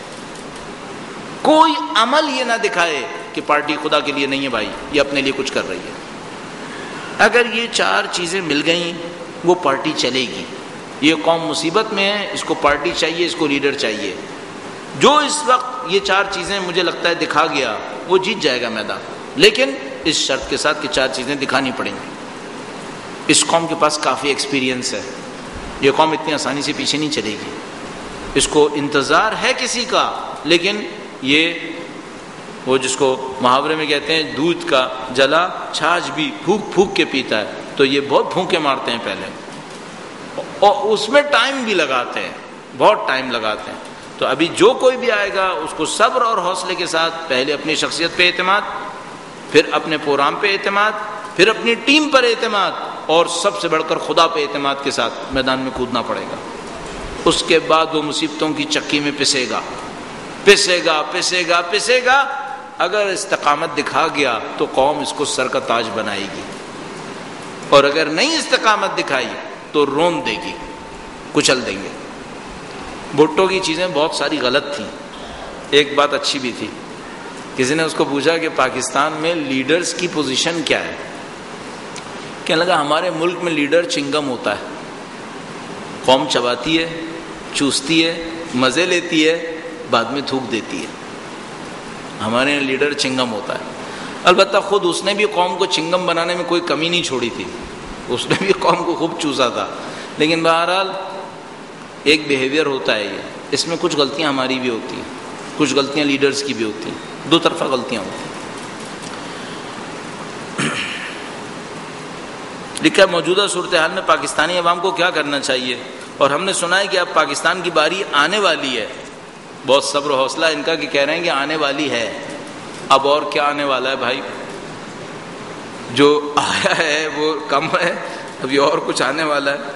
کوئی عمل یہ نہ دکھائے کہ پارٹی خدا کے لیے نہیں ہے بھائی، یہ اپنے لیے کچھ کر رہی ہے۔ اگر یہ چار چیزیں مل گئیں وہ پارٹی چلے گی۔ یہ قوم مصیبت میں ہے، اس کو پارٹی چاہیے، اس کو لیڈر چاہیے۔ جو اس وقت یہ چار چیزیں مجھے لگتا ہے دکھا گیا وہ جیت جائے گا میدان، لیکن اس شرط کے ساتھ کہ چار چیزیں دکھانی پڑیں گی۔ اس قوم کے پاس کافی ایکسپیرینس ہے، یہ قوم اتنی آسانی سے پیچھے نہیں چلے گی۔ اس کو انتظار ہے کسی کا، لیکن یہ وہ جس کو محاورے میں کہتے ہیں دودھ کا جلا چھاچھ بھی پھونک پھونک کے پیتا ہے، تو یہ بہت پھونکے مارتے ہیں پہلے، اور اس میں ٹائم بھی لگاتے ہیں، بہت ٹائم لگاتے ہیں۔ تو ابھی جو کوئی بھی آئے گا اس کو صبر اور حوصلے کے ساتھ پہلے اپنی شخصیت پہ اعتماد، پھر اپنے پروگرام پہ اعتماد، پھر اپنی ٹیم پر اعتماد، اور سب سے بڑھ کر خدا پہ اعتماد کے ساتھ میدان میں کودنا پڑے گا۔ اس کے بعد وہ مصیبتوں کی چکی میں پسے گا پسے گا پسے گا پسے گا اگر استقامت دکھا گیا تو قوم اس کو سر کا تاج بنائے گی، اور اگر نہیں استقامت دکھائی تو رون دے گی، کچل دیں گے۔ بھٹو کی چیزیں بہت ساری غلط تھیں، ایک بات اچھی بھی تھی۔ کسی نے اس کو پوچھا کہ پاکستان میں لیڈرز کی پوزیشن کیا ہے؟ کہنے لگا ہمارے ملک میں لیڈر چنگم ہوتا ہے، قوم چباتی ہے، چوستی ہے، مزے لیتی ہے، بعد میں تھوک دیتی ہے۔ ہمارے یہاں لیڈر چنگم ہوتا ہے۔ البتہ خود اس نے بھی قوم کو چنگم بنانے میں کوئی کمی نہیں چھوڑی تھی، اس نے بھی قوم کو خوب چوسا تھا، لیکن بہرحال ایک بیہیویئر ہوتا ہے یہ، اس میں کچھ غلطیاں ہماری بھی ہوتی ہیں، کچھ غلطیاں لیڈرز کی بھی ہوتی ہیں، دو طرفہ غلطیاں ہوتی ہیں۔ لکھا ہے موجودہ صورتحال میں پاکستانی عوام کو کیا کرنا چاہیے، اور ہم نے سنا ہے کہ اب پاکستان کی باری آنے والی ہے۔ بہت صبر و حوصلہ ان کا کہ کہہ رہے ہیں کہ آنے والی ہے۔ اب اور کیا آنے والا ہے بھائی؟ جو آیا ہے وہ کم ہے، ابھی اور کچھ آنے والا ہے۔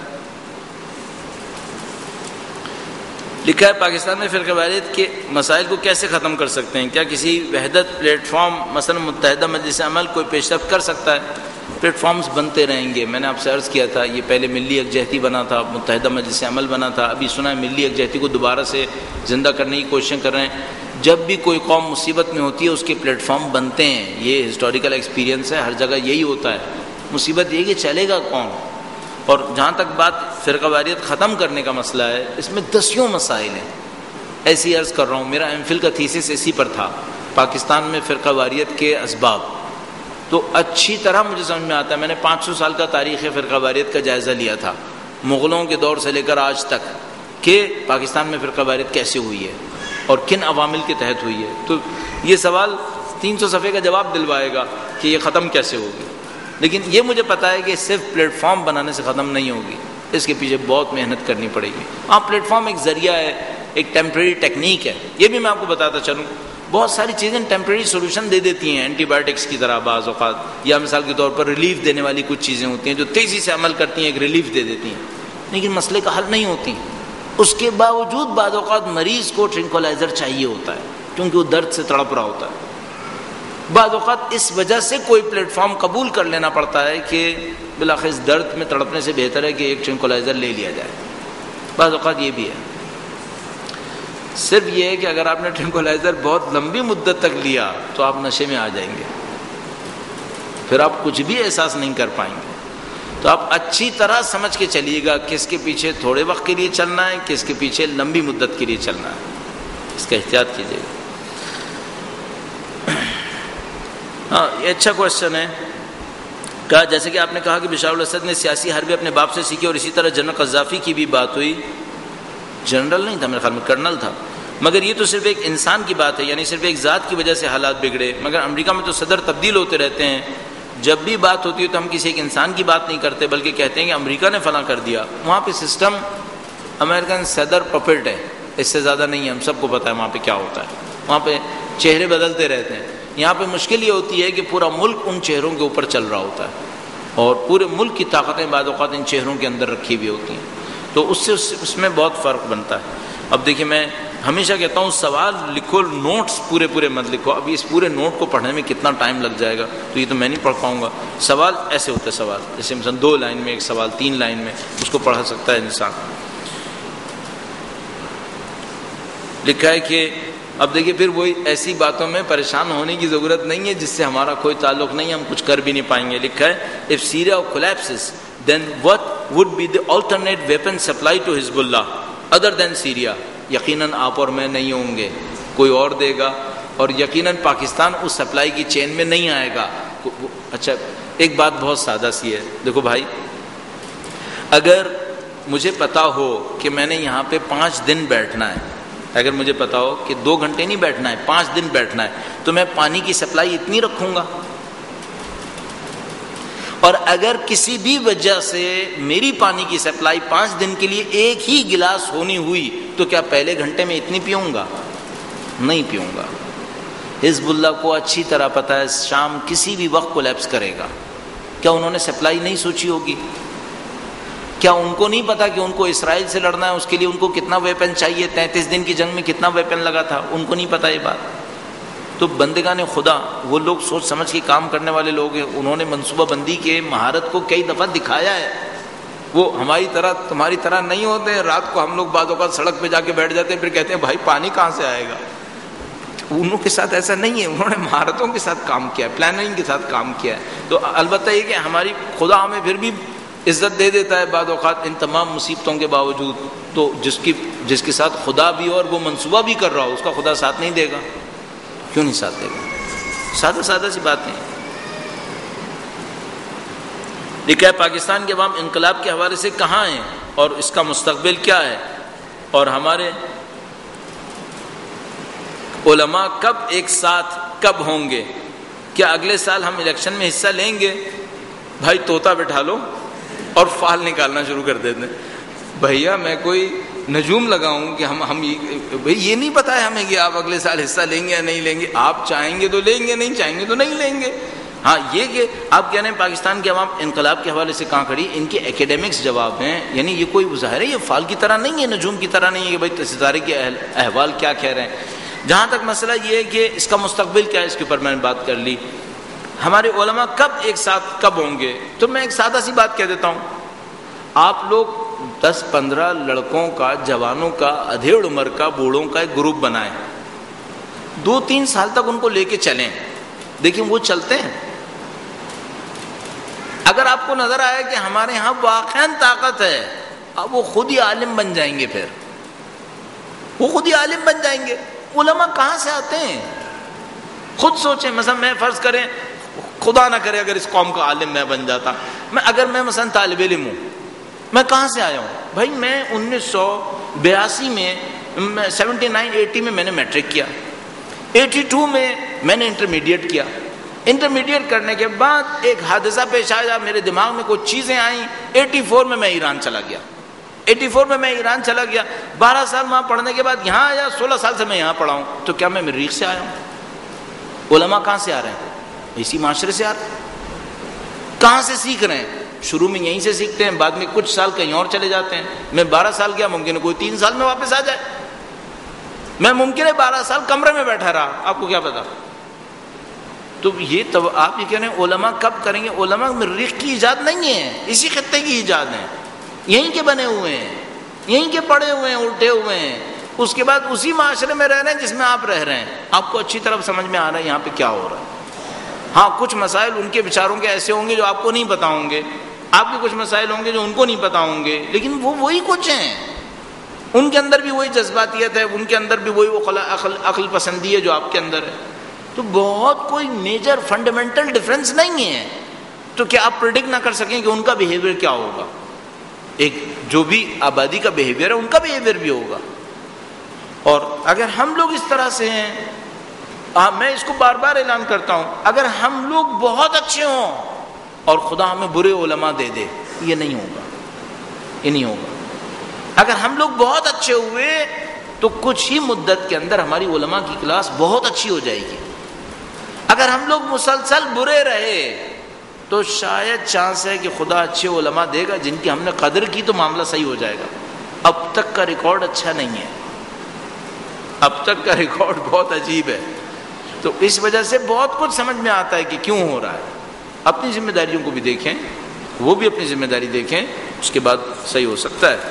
لکھا ہے پاکستان میں فرقہ واریت کے مسائل کو کیسے ختم کر سکتے ہیں؟ کیا کسی وحدت پلیٹ فارم مثلا متحدہ مجلس عمل کوئی پیش رفت کر سکتا ہے؟ پلیٹ فارمز بنتے رہیں گے، میں نے آپ سے عرض کیا تھا، یہ پہلے ملی یکجہتی بنا تھا، متحدہ مجلس عمل بنا تھا، ابھی سنا ہے ملی یکجہتی کو دوبارہ سے زندہ کرنے کی کوششیں کر رہے ہیں۔ جب بھی کوئی قوم مصیبت میں ہوتی ہے اس کے پلیٹ فارم بنتے ہیں، یہ ہسٹوریکل ایکسپیرینس ہے، ہر جگہ یہی ہوتا ہے۔ مصیبت یہ کہ چلے گا کون؟ اور جہاں تک بات فرقہ واریت ختم کرنے کا مسئلہ ہے، اس میں دسیوں مسائل ہیں۔ ایسی عرض کر رہا ہوں، میرا ایم فل کا تھیسس اسی پر تھا، پاکستان میں فرقہ واریت کے اسباب، تو اچھی طرح مجھے سمجھ میں آتا ہے۔ میں نے پانچ سو سال کا تاریخ فرقہ واریت کا جائزہ لیا تھا، مغلوں کے دور سے لے کر آج تک، کہ پاکستان میں فرقہ واریت کیسے ہوئی ہے اور کن عوامل کے تحت ہوئی ہے۔ تو یہ سوال تین سو صفحے کا جواب دلوائے گا کہ یہ ختم کیسے ہوگی، لیکن یہ مجھے پتا ہے کہ صرف پلیٹ فارم بنانے سے ختم نہیں ہوگی، اس کے پیچھے بہت محنت کرنی پڑے گی۔ ہاں پلیٹ فارم ایک ذریعہ ہے، ایک ٹیمپریری ٹیکنیک ہے، یہ بھی میں آپ کو بتاتا چلوں۔ بہت ساری چیزیں ٹیمپریری سولوشن دے دیتی ہیں، اینٹی بایوٹکس کی طرح بعض اوقات، یا مثال کے طور پر ریلیف دینے والی کچھ چیزیں ہوتی ہیں جو تیزی سے عمل کرتی ہیں، ایک ریلیف دے دیتی ہیں، لیکن مسئلے کا حل نہیں ہوتی۔ اس کے باوجود بعض اوقات مریض کو ٹرنکولائزر چاہیے ہوتا ہے کیونکہ وہ درد سے تڑپ رہا ہوتا ہے. بعض اوقات اس وجہ سے کوئی پلیٹ فارم قبول کر لینا پڑتا ہے کہ بالآخر اس درد میں تڑپنے سے بہتر ہے کہ ایک ٹرنکولائزر لے لیا جائے. بعض اوقات یہ بھی ہے. صرف یہ ہے کہ اگر آپ نے ٹرنکولائزر بہت لمبی مدت تک لیا تو آپ نشے میں آ جائیں گے, پھر آپ کچھ بھی احساس نہیں کر پائیں گے. تو آپ اچھی طرح سمجھ کے چلیے گا کس کے پیچھے تھوڑے وقت کے لیے چلنا ہے, کس کے پیچھے لمبی مدت کے لیے چلنا ہے. اس کا احتیاط کیجیے گا. ہاں یہ اچھا کوشچن ہے. کہا جیسے کہ آپ نے کہا کہ بشار الاسد نے سیاسی حربی اپنے باپ سے سیکھی, اور اسی طرح جنرل قذافی کی بھی بات ہوئی. جنرل نہیں تھا میرے خیال میں, کرنل تھا. مگر یہ تو صرف ایک انسان کی بات ہے, یعنی صرف ایک ذات کی وجہ سے حالات بگڑے. مگر امریکہ میں تو صدر تبدیل ہوتے رہتے ہیں. جب بھی بات ہوتی ہے تو ہم کسی ایک انسان کی بات نہیں کرتے بلکہ کہتے ہیں کہ امریکہ نے فلاں کر دیا. وہاں پہ سسٹم امریکن صدر پپٹ ہے, اس سے زیادہ نہیں ہے. ہم سب کو پتہ ہے وہاں پہ کیا ہوتا ہے. وہاں پہ چہرے بدلتے رہتے ہیں. یہاں پہ مشکل یہ ہوتی ہے کہ پورا ملک ان چہروں کے اوپر چل رہا ہوتا ہے, اور پورے ملک کی طاقتیں بعض اوقات ان چہروں کے اندر رکھی ہوئی ہوتی ہیں. تو اس سے اس میں بہت فرق بنتا ہے. اب دیکھیں میں ہمیشہ کہتا ہوں سوال لکھو, نوٹس پورے پورے مت لکھو. ابھی اس پورے نوٹ کو پڑھنے میں کتنا ٹائم لگ جائے گا تو یہ تو میں نہیں پڑھ پاؤں گا. سوال ایسے ہوتے ہیں, سوال جیسے مثلا دو لائن میں ایک سوال, تین لائن میں اس کو پڑھا سکتا ہے انسان. لکھا ہے کہ اب دیکھیے پھر وہی ایسی باتوں میں پریشان ہونے کی ضرورت نہیں ہے جس سے ہمارا کوئی تعلق نہیں ہے, ہم کچھ کر بھی نہیں پائیں گے. لکھا ہے if Syria collapses then what would be the alternate weapon supply to Hezbollah other than Syria. یقیناً آپ اور میں نہیں ہوں گے, کوئی اور دے گا, اور یقیناً پاکستان اس سپلائی کی چین میں نہیں آئے گا. اچھا ایک بات بہت سادہ سی ہے, دیکھو بھائی, اگر مجھے پتا ہو کہ میں نے یہاں پہ پانچ دن بیٹھنا ہے, اگر مجھے پتا ہو کہ دو گھنٹے نہیں بیٹھنا ہے, پانچ دن بیٹھنا ہے, تو میں پانی کی سپلائی اتنی رکھوں گا. اور اگر کسی بھی وجہ سے میری پانی کی سپلائی پانچ دن کے لیے ایک ہی گلاس ہونی ہوئی تو کیا پہلے گھنٹے میں اتنی پیوں گا؟ نہیں پیوں گا. حزب اللہ کو اچھی طرح پتہ ہے شام کسی بھی وقت کولیپس کرے گا. کیا انہوں نے سپلائی نہیں سوچی ہوگی؟ کیا ان کو نہیں پتا کہ ان کو اسرائیل سے لڑنا ہے, اس کے لیے ان کو کتنا ویپن چاہیے؟ تینتیس دن کی جنگ میں کتنا ویپن لگا تھا, ان کو نہیں پتا یہ بات. تو بندگان خدا, وہ لوگ سوچ سمجھ کے کام کرنے والے لوگ ہیں, انہوں نے منصوبہ بندی کے مہارت کو کئی دفعہ دکھایا ہے. وہ ہماری طرح تمہاری طرح نہیں ہوتے ہیں. رات کو ہم لوگ بعض اوقات سڑک پہ جا کے بیٹھ جاتے ہیں, پھر کہتے ہیں بھائی پانی کہاں سے آئے گا. انہوں کے ساتھ ایسا نہیں ہے, انہوں نے مہارتوں کے ساتھ کام کیا ہے, پلاننگ کے ساتھ کام کیا ہے. تو البتہ یہ کہ ہماری خدا ہمیں پھر بھی عزت دے دیتا ہے بعض اوقات ان تمام مصیبتوں کے باوجود. تو جس کی جس کے ساتھ خدا بھی اور وہ منصوبہ بھی کر رہا ہو, اس کا خدا ساتھ نہیں دے گا؟ کیوں نہیں ساتھ دے گا؟ سادہ سادہ سی باتیں. لکھا ہے پاکستان کے عوام انقلاب کے حوالے سے کہاں ہیں اور اس کا مستقبل کیا ہے, اور ہمارے علماء کب ایک ساتھ کب ہوں گے؟ کیا اگلے سال ہم الیکشن میں حصہ لیں گے؟ بھائی طوطا بٹھا لو اور فال نکالنا شروع کر دیتے ہیں. بھیا میں کوئی نجوم لگاؤں کہ ہم ہم بھائی یہ نہیں پتا ہے ہمیں کہ آپ اگلے سال حصہ لیں گے یا نہیں لیں گے. آپ چاہیں گے تو لیں گے, نہیں چاہیں گے تو نہیں لیں گے. ہاں یہ کہ آپ کہہ رہے ہیں پاکستان کے عوام انقلاب کے حوالے سے کہاں کھڑی, ان کے ایکیڈیمکس جواب ہیں. یعنی یہ کوئی ظاہر ہے یہ فال کی طرح نہیں ہے, نجوم کی طرح نہیں ہے کہ بھائی ستارے کے احوال کیا کہہ رہے ہیں. جہاں تک مسئلہ یہ ہے کہ اس کا مستقبل کیا ہے, اس کے اوپر میں نے بات کر لی. ہمارے علماء کب ایک ساتھ کب ہوں گے, تو میں ایک سادہ سی بات کہہ دیتا ہوں. آپ لوگ دس پندرہ لڑکوں کا, جوانوں کا, ادھیڑ عمر کا, بوڑھوں کا ایک گروپ بنائیں, دو تین سال تک ان کو لے کے چلیں, دیکھیں وہ چلتے ہیں. اگر آپ کو نظر آئے کہ ہمارے ہاں واقعاً طاقت ہے, اب وہ خود ہی عالم بن جائیں گے. پھر وہ خود ہی عالم بن جائیں گے. علماء کہاں سے آتے ہیں؟ خود سوچیں. مثلا میں فرض کریں, خدا نہ کرے اگر اس قوم کا عالم میں بن جاتا, میں اگر میں مثلا طالب علم ہوں, میں کہاں سے آیا ہوں بھائی؟ میں انیس سو بیاسی میں سیونٹی نائن ایٹی میں میں نے میٹرک کیا, ایٹی ٹو میں میں نے انٹرمیڈیٹ کیا. انٹرمیڈیٹ کرنے کے بعد ایک حادثہ پیش آیا, میرے دماغ میں کچھ چیزیں آئیں, ایٹی فور میں میں ایران چلا گیا. ایٹی فور میں میں ایران چلا گیا, بارہ سال وہاں پڑھنے کے بعد یہاں آیا, سولہ سال سے میں یہاں پڑھا ہوں. تو کیا میں مریخ سے آیا ہوں؟ علماء کہاں سے آ رہے ہیں؟ اسی معاشرے سے آ رہے ہیں. کہاں سے سیکھ رہے ہیں؟ شروع میں یہیں سے سیکھتے ہیں، بعد میں کچھ سال کہیں اور چلے جاتے ہیں. میں بارہ سال گیا، ممکن ہے کوئی تین سال میں واپس آ جائے. میں ممکن ہے بارہ سال کمرے میں بیٹھا رہا، آپ کو کیا پتا. تو یہ تو آپ یہ کہہ رہے ہیں علماء کب کریں گے؟ علماء مریخ کی ایجاد نہیں ہے، اسی خطے کی ایجاد ہے، یہیں کے بنے ہوئے ہیں، یہیں کے پڑے ہوئے ہیں، الٹے ہوئے ہیں. اس کے بعد اسی معاشرے میں رہ رہے ہیں جس میں آپ رہ رہے ہیں. آپ کو اچھی طرح سمجھ میں آ رہا ہے یہاں پہ کیا ہو رہا ہے. ہاں کچھ مسائل ان کے بیچاروں کے ایسے ہوں گے جو آپ کو نہیں پتا ہوں گے، آپ کے کچھ مسائل ہوں گے جو ان کو نہیں پتا ہوں گے، لیکن وہ وہی کچھ ہیں. ان کے اندر بھی وہی جذباتیت ہے، ان کے اندر بھی وہی وہ عقل عقل پسندی ہے جو آپ کے اندر ہے. تو بہت کوئی میجر فنڈامنٹل ڈفرینس نہیں ہے. تو کیا آپ پریڈکٹ نہ کر سکیں کہ ان کا بیہیویئر کیا ہوگا؟ ایک جو بھی آبادی کا بیہیویئر ہے ان کا بیہیویئر بھی ہوگا. اور اگر ہم لوگ اس طرح سے ہیں، میں اس کو بار بار اعلان کرتا ہوں، اگر ہم لوگ بہت اچھے ہوں اور خدا ہمیں برے علماء دے دے، یہ نہیں ہوگا، یہ نہیں ہوگا. اگر ہم لوگ بہت اچھے ہوئے تو کچھ ہی مدت کے اندر ہماری علماء کی کلاس بہت اچھی ہو جائے گی. اگر ہم لوگ مسلسل برے رہے تو شاید چانس ہے کہ خدا اچھے علماء دے گا جن کی ہم نے قدر کی تو معاملہ صحیح ہو جائے گا. اب تک کا ریکارڈ اچھا نہیں ہے، اب تک کا ریکارڈ بہت عجیب ہے. تو اس وجہ سے بہت کچھ سمجھ میں آتا ہے کہ کیوں ہو رہا ہے. اپنی ذمہ داریوں کو بھی دیکھیں، وہ بھی اپنی ذمہ داری دیکھیں، اس کے بعد صحیح ہو سکتا ہے.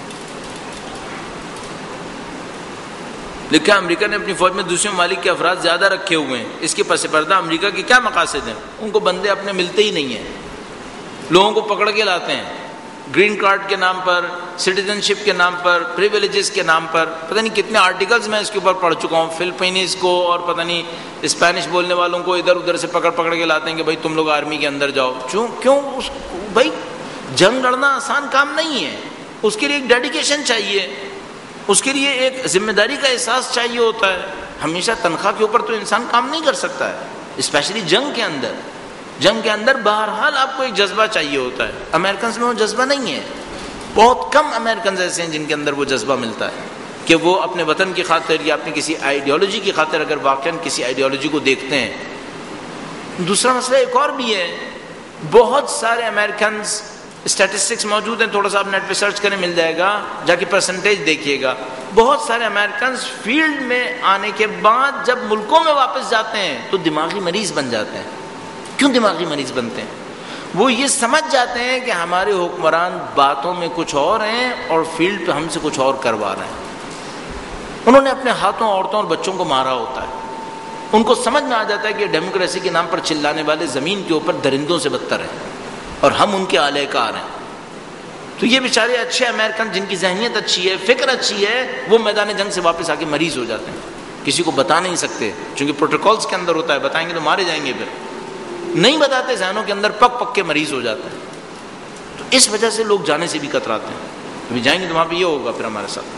لکھا امریکہ نے اپنی فوج میں دوسرے ممالک کے افراد زیادہ رکھے ہوئے ہیں، اس کے پس پردہ امریکہ کے کیا مقاصد ہیں؟ ان کو بندے اپنے ملتے ہی نہیں ہیں، لوگوں کو پکڑ کے لاتے ہیں گرین کارڈ کے نام پر، سٹیزن شپ کے نام پر، پریویلیجز کے نام پر. پتہ نہیں کتنے آرٹیکلز میں اس کے اوپر پڑھ چکا ہوں. فلپینیز کو اور پتہ نہیں اسپینش بولنے والوں کو ادھر ادھر سے پکڑ پکڑ کے لاتے ہیں کہ بھائی تم لوگ آرمی کے اندر جاؤ. کیوں کیوں اس بھائی جنگ لڑنا آسان کام نہیں ہے، اس کے لیے ایک ڈیڈیکیشن چاہیے، اس کے لیے ایک ذمہ داری کا احساس چاہیے ہوتا ہے. ہمیشہ تنخواہ کے اوپر تو انسان کام نہیں کر سکتا ہے، اسپیشلی جنگ کے اندر. جنگ کے اندر بہرحال آپ کو ایک جذبہ چاہیے ہوتا ہے. امریکنز میں وہ جذبہ نہیں ہے. بہت کم امریکنز ایسے ہیں جن کے اندر وہ جذبہ ملتا ہے کہ وہ اپنے وطن کی خاطر یا اپنی کسی آئیڈیالوجی کی خاطر اگر واقعاً کسی آئیڈیالوجی کو دیکھتے ہیں. دوسرا مسئلہ ایک اور بھی ہے، بہت سارے امریکنز، اسٹیٹسٹکس موجود ہیں، تھوڑا سا آپ نیٹ پہ سرچ کریں مل جائے گا، جا کے پرسنٹیج دیکھیے گا. بہت سارے امریکنز فیلڈ میں آنے کے بعد جب ملکوں میں واپس جاتے ہیں تو دماغی مریض بن جاتے ہیں. کیوں دماغی مریض بنتے ہیں؟ وہ یہ سمجھ جاتے ہیں کہ ہمارے حکمران باتوں میں کچھ اور ہیں اور فیلڈ پہ ہم سے کچھ اور کروا رہے ہیں. انہوں نے اپنے ہاتھوں عورتوں اور بچوں کو مارا ہوتا ہے. ان کو سمجھ میں آ جاتا ہے کہ ڈیموکریسی کے نام پر چلانے والے زمین کے اوپر درندوں سے بدتر ہیں اور ہم ان کے اعلی کار ہیں. تو یہ بیچارے اچھے امریکن جن کی ذہنیت اچھی ہے، فکر اچھی ہے، وہ میدان جنگ سے واپس آ کے مریض ہو جاتے ہیں. کسی کو بتا نہیں سکتے چونکہ پروٹوکولز کے اندر ہوتا ہے، بتائیں گے تو مارے جائیں گے، پھر نہیں بتاتے، ذہنوں کے اندر پک پک کے مریض ہو جاتے ہیں. تو اس وجہ سے لوگ جانے سے بھی کتراتے ہیں. ابھی جائیں گے تو وہاں پہ یہ ہوگا پھر ہمارے ساتھ.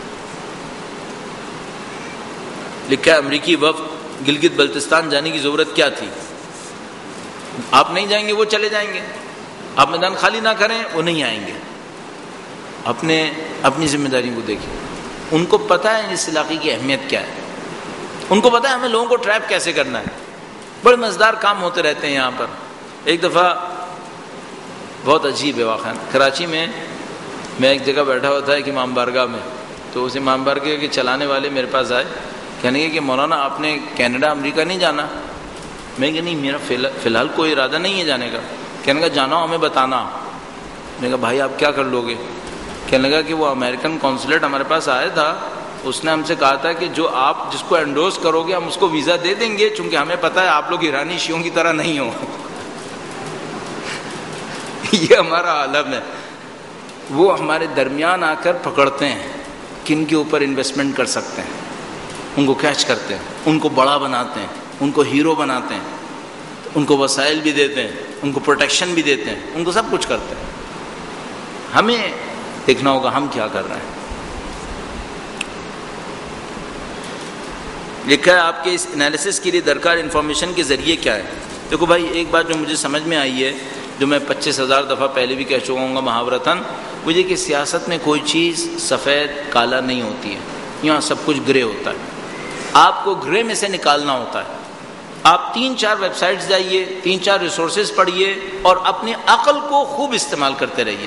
لکھا ہے امریکی وفد گلگت بلتستان جانے کی ضرورت کیا تھی؟ آپ نہیں جائیں گے وہ چلے جائیں گے، آپ میدان خالی نہ کریں وہ نہیں آئیں گے. اپنے اپنی ذمہ داریوں کو دیکھیں. ان کو پتہ ہے اس علاقے کی اہمیت کیا ہے، ان کو پتہ ہے ہمیں لوگوں کو ٹریپ کیسے کرنا ہے. بڑے مزیدار کام ہوتے رہتے ہیں یہاں پر. ایک دفعہ بہت عجیب ہے واقعہ، کراچی میں میں ایک جگہ بیٹھا ہوا تھا ایک امام بارگاہ میں، تو اس امام بارگاہ کے چلانے والے میرے پاس آئے، کہنے کے کہ مولانا آپ نے کینیڈا امریکہ نہیں جانا؟ میں کہ نہیں، میرا فی الحال کوئی ارادہ نہیں ہے جانے کا. کہنے کا جانا ہو ہمیں بتانا. میں کہا بھائی آپ کیا کر لو گے؟ کہنے لگا کہ وہ امریکن کونسلیٹ ہمارے پاس آیا تھا، اس نے ہم سے کہا تھا کہ جو آپ جس کو انڈورس کرو گے ہم اس کو ویزا دے دیں گے، چونکہ ہمیں پتہ ہے آپ لوگ ایرانی شیعوں کی طرح نہیں ہو. یہ ہمارا عالم ہے. وہ ہمارے درمیان آ کر پکڑتے ہیں کن کے اوپر انویسٹمنٹ کر سکتے ہیں، ان کو کیچ کرتے ہیں، ان کو بڑا بناتے ہیں، ان کو ہیرو بناتے ہیں، ان کو وسائل بھی دیتے ہیں، ان کو پروٹیکشن بھی دیتے ہیں، ان کو سب کچھ کرتے ہیں. ہمیں دیکھنا ہوگا ہم کیا کر رہے ہیں. لکھا ہے آپ کے اس انالیسس کے لیے درکار انفارمیشن کے ذریعے کیا ہے؟ دیکھو بھائی ایک بات جو مجھے سمجھ میں آئی ہے، جو میں پچیس ہزار دفعہ پہلے بھی کہہ چکا ہوں گا محاورتاً، وہ یہ کہ سیاست میں کوئی چیز سفید کالا نہیں ہوتی ہے، یہاں سب کچھ گرے ہوتا ہے. آپ کو گرے میں سے نکالنا ہوتا ہے. آپ تین چار ویب سائٹس جائیے، تین چار ریسورسز پڑھیے اور اپنی عقل کو خوب استعمال کرتے رہیے.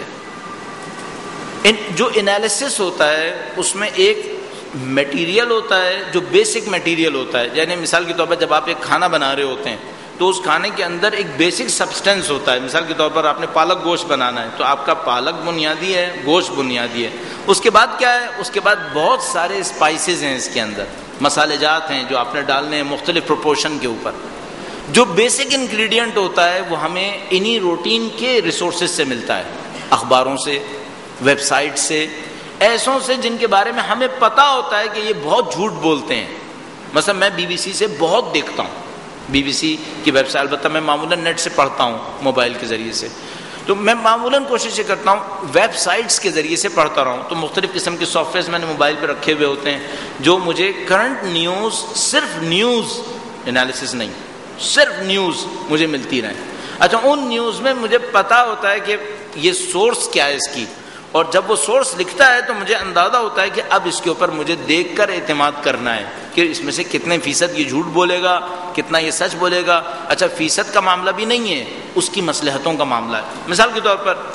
ان جو انالیسس ہوتا ہے اس میں ایک میٹیریل ہوتا ہے جو بیسک میٹیریل ہوتا ہے. یعنی مثال کے طور پر جب آپ ایک کھانا بنا رہے ہوتے ہیں تو اس کھانے کے اندر ایک بیسک سبسٹینس ہوتا ہے. مثال کے طور پر آپ نے پالک گوشت بنانا ہے تو آپ کا پالک بنیادی ہے، گوشت بنیادی ہے. اس کے بعد کیا ہے؟ اس کے بعد بہت سارے اسپائسز ہیں اس کے اندر، مسالے جات ہیں جو آپ نے ڈالنے ہیں مختلف پروپورشن کے اوپر. جو بیسک انگریڈینٹ ہوتا ہے وہ ہمیں انہی روٹین کے ریسورسز سے ملتا ہے، اخباروں سے، ویب سائٹ سے، ایسوں سے جن کے بارے میں ہمیں پتہ ہوتا ہے کہ یہ بہت جھوٹ بولتے ہیں. مثلا میں بی بی سی سے بہت دیکھتا ہوں، بی بی سی کی ویب سائٹ، البتہ میں معمولاً نیٹ سے پڑھتا ہوں موبائل کے ذریعے سے، تو میں معمولاً کوشش یہ کرتا ہوں ویب سائٹس کے ذریعے سے پڑھتا رہوں. تو مختلف قسم کے سافٹ ویئرز میں نے موبائل پہ رکھے ہوئے ہوتے ہیں جو مجھے کرنٹ نیوز، صرف نیوز انالیسس نہیں، صرف نیوز مجھے ملتی رہے. اچھا ان نیوز میں مجھے پتہ ہوتا ہے کہ یہ سورس کیا ہے اس کی، اور جب وہ سورس لکھتا ہے تو مجھے اندازہ ہوتا ہے کہ اب اس کے اوپر مجھے دیکھ کر اعتماد کرنا ہے کہ اس میں سے کتنے فیصد یہ جھوٹ بولے گا، کتنا یہ سچ بولے گا. اچھا فیصد کا معاملہ بھی نہیں ہے، اس کی مصلحتوں کا معاملہ ہے. مثال کے طور پر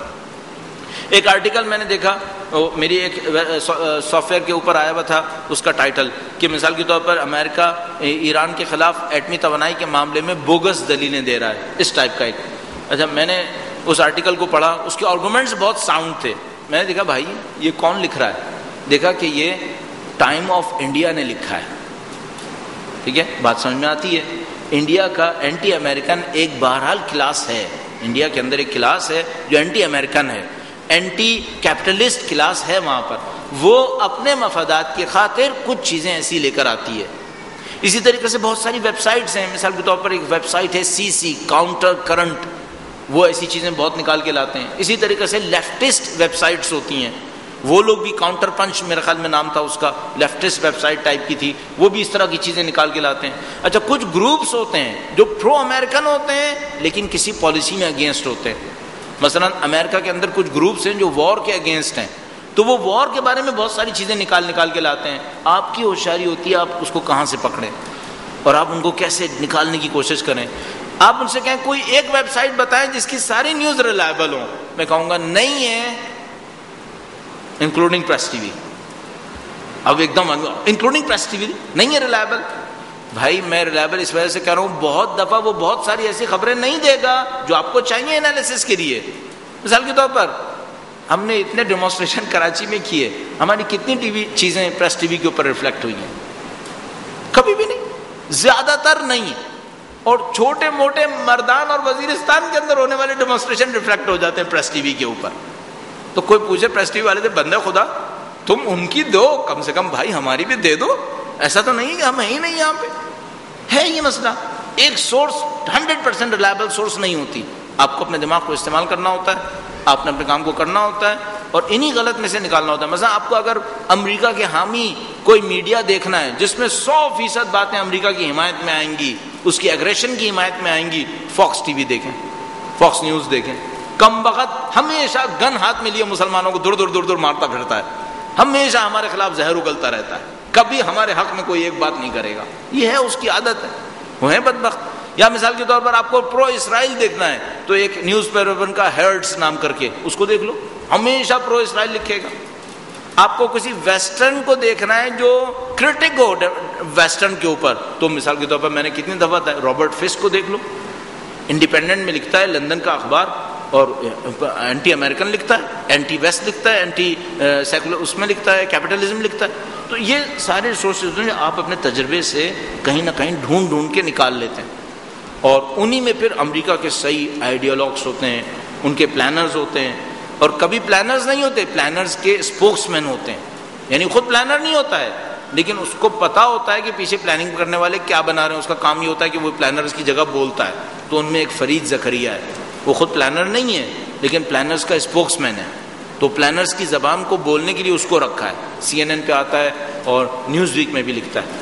ایک آرٹیکل میں نے دیکھا، میری ایک سافٹ ویئر کے اوپر آیا ہوا تھا، اس کا ٹائٹل کہ مثال کے طور پر امریکہ ایران کے خلاف ایٹمی توانائی کے معاملے میں بوگس دلیلیں دے رہا ہے، اس ٹائپ کا ایک. اچھا میں نے اس آرٹیکل کو پڑھا، اس کے آرگومنٹس بہت ساؤنڈ تھے. میں نے دیکھا بھائی یہ کون لکھ رہا ہے، دیکھا کہ یہ ٹائم آف انڈیا نے لکھا ہے. ٹھیک ہے، بات سمجھ میں آتی ہے. انڈیا کا اینٹی امریکن ایک بہرحال کلاس ہے، انڈیا کے اندر ایک کلاس ہے جو اینٹی امریکن ہے، اینٹی کیپٹلسٹ کلاس ہے. وہاں پر وہ اپنے مفادات کی خاطر کچھ چیزیں ایسی لے کر آتی ہے. اسی طریقے سے بہت ساری ویب سائٹس ہیں. مثال کے طور پر ایک ویب سائٹ ہے سی سی کاؤنٹر کرنٹ، وہ ایسی چیزیں بہت نکال کے لاتے ہیں. اسی طریقے سے لیفٹسٹ ویب سائٹس ہوتی ہیں، وہ لوگ بھی، کاؤنٹر پنچ میرے خیال میں نام تھا اس کا، لیفٹسٹ ویب سائٹ ٹائپ کی تھی، وہ بھی اس طرح کی چیزیں نکال کے لاتے ہیں. اچھا کچھ گروپس ہوتے ہیں جو پرو امریکن ہوتے ہیں لیکن کسی پالیسی میں اگینسٹ ہوتے ہیں. مثلا امریکہ کے اندر کچھ گروپس ہیں جو وار کے اگینسٹ ہیں، تو وہ وار کے بارے میں بہت ساری چیزیں نکال نکال کے لاتے ہیں. آپ کی ہوشیاری ہوتی ہے آپ اس کو کہاں سے پکڑیں اور آپ ان کو کیسے نکالنے کی کوشش کریں. آپ ان سے کہیں کوئی ایک ویب سائٹ بتائیں جس کی ساری نیوز ریلائبل ہوں، میں کہوں گا نہیں ہے، انکلوڈنگ پریس ٹی وی. اب ایک دم انکلوڈنگ پریس ٹی وی نہیں ہے ریلائبل. بھائی میں ریلائبل اس وجہ سے کہہ رہا ہوں بہت دفعہ وہ بہت ساری ایسی خبریں نہیں دے گا جو آپ کو چاہیے انالیسس کے لیے. مثال کے طور پر ہم نے اتنے ڈیمونسٹریشن کراچی میں کیے، ہماری کتنی ٹی وی چیزیں پریس ٹی وی کے اوپر ریفلیکٹ ہوئی ہیں؟ کبھی بھی نہیں، زیادہ تر نہیں. اور چھوٹے موٹے مردان اور وزیرستان کے اندر ہونے والے ڈیمونسٹریشن ریفلیکٹ ہو جاتے ہیں پریس ٹی وی کے اوپر. تو کوئی پوچھے پریس ٹی وی والے سے بندے خدا تم ان کی دو، کم سے کم بھائی ہماری بھی دے دو. ایسا تو نہیں کہ ہم ہی نہیں یہاں پہ ہے. یہ مسئلہ ایک source hundred percent reliable source نہیں ہوتی. آپ کو اپنے دماغ کو استعمال کرنا ہوتا ہے، آپ نے اپنے کام کو کرنا ہوتا ہے اور انہی غلط میں سے نکالنا ہوتا ہے. مثلا آپ کو اگر امریکہ کے حامی کوئی میڈیا دیکھنا ہے جس میں سو فیصد باتیں امریکہ کی حمایت میں آئیں گی، اس کی اگریشن کی حمایت میں آئیں گی، فاکس ٹی وی دیکھیں، فاکس نیوز دیکھیں. کم وقت ہمیشہ گن ہاتھ میں لیے مسلمانوں کو دور دور دور دور مارتا پھرتا ہے، ہمیشہ ہمارے خلاف زہر اگلتا رہتا ہے، کبھی ہمارے حق میں کوئی ایک بات نہیں کرے گا. یہ ہے اس کی عادت ہے، وہ ہے بدبخت. یا مثال کے طور پر آپ کو پرو اسرائیل دیکھنا ہے تو ایک نیوز پیپر کا ہیرڈز نام کر کے اس کو دیکھ لو، ہمیشہ پرو اسرائیل لکھے گا. آپ کو کسی ویسٹرن کو دیکھنا ہے جو کرٹک ہو ویسٹرن کے اوپر، تو مثال کے طور پر میں نے کتنی دفعہ تھا رابرٹ فسک کو دیکھ لو، انڈیپینڈنٹ میں لکھتا ہے، لندن کا اخبار، اور اینٹی امریکن لکھتا ہے، اینٹی ویسٹ لکھتا ہے، اینٹی سیکولر اس میں لکھتا ہے، کیپٹلزم لکھتا ہے. تو یہ سارے سورسز ہیں آپ اپنے تجربے سے کہیں نہ کہیں ڈھونڈ ڈھونڈ کے نکال لیتے ہیں، اور انہی میں پھر امریکہ کے صحیح آئیڈیالوگس ہوتے ہیں، ان کے پلانرز ہوتے ہیں. اور کبھی پلانرز نہیں ہوتے، پلانرز کے اسپوکس مین ہوتے ہیں. یعنی خود پلانر نہیں ہوتا ہے لیکن اس کو پتا ہوتا ہے کہ پیچھے پلاننگ کرنے والے کیا بنا رہے ہیں، اس کا کام یہ ہوتا ہے کہ وہ پلانرز کی جگہ بولتا ہے. تو ان میں ایک فرید زکریا ہے، وہ خود پلانر نہیں ہے لیکن پلانرز کا اسپوکس مین ہے. تو پلانرز کی زبان کو بولنے کے لیے اس کو رکھا ہے. سی این این پہ آتا ہے اور نیوز ویک میں بھی لکھتا ہے.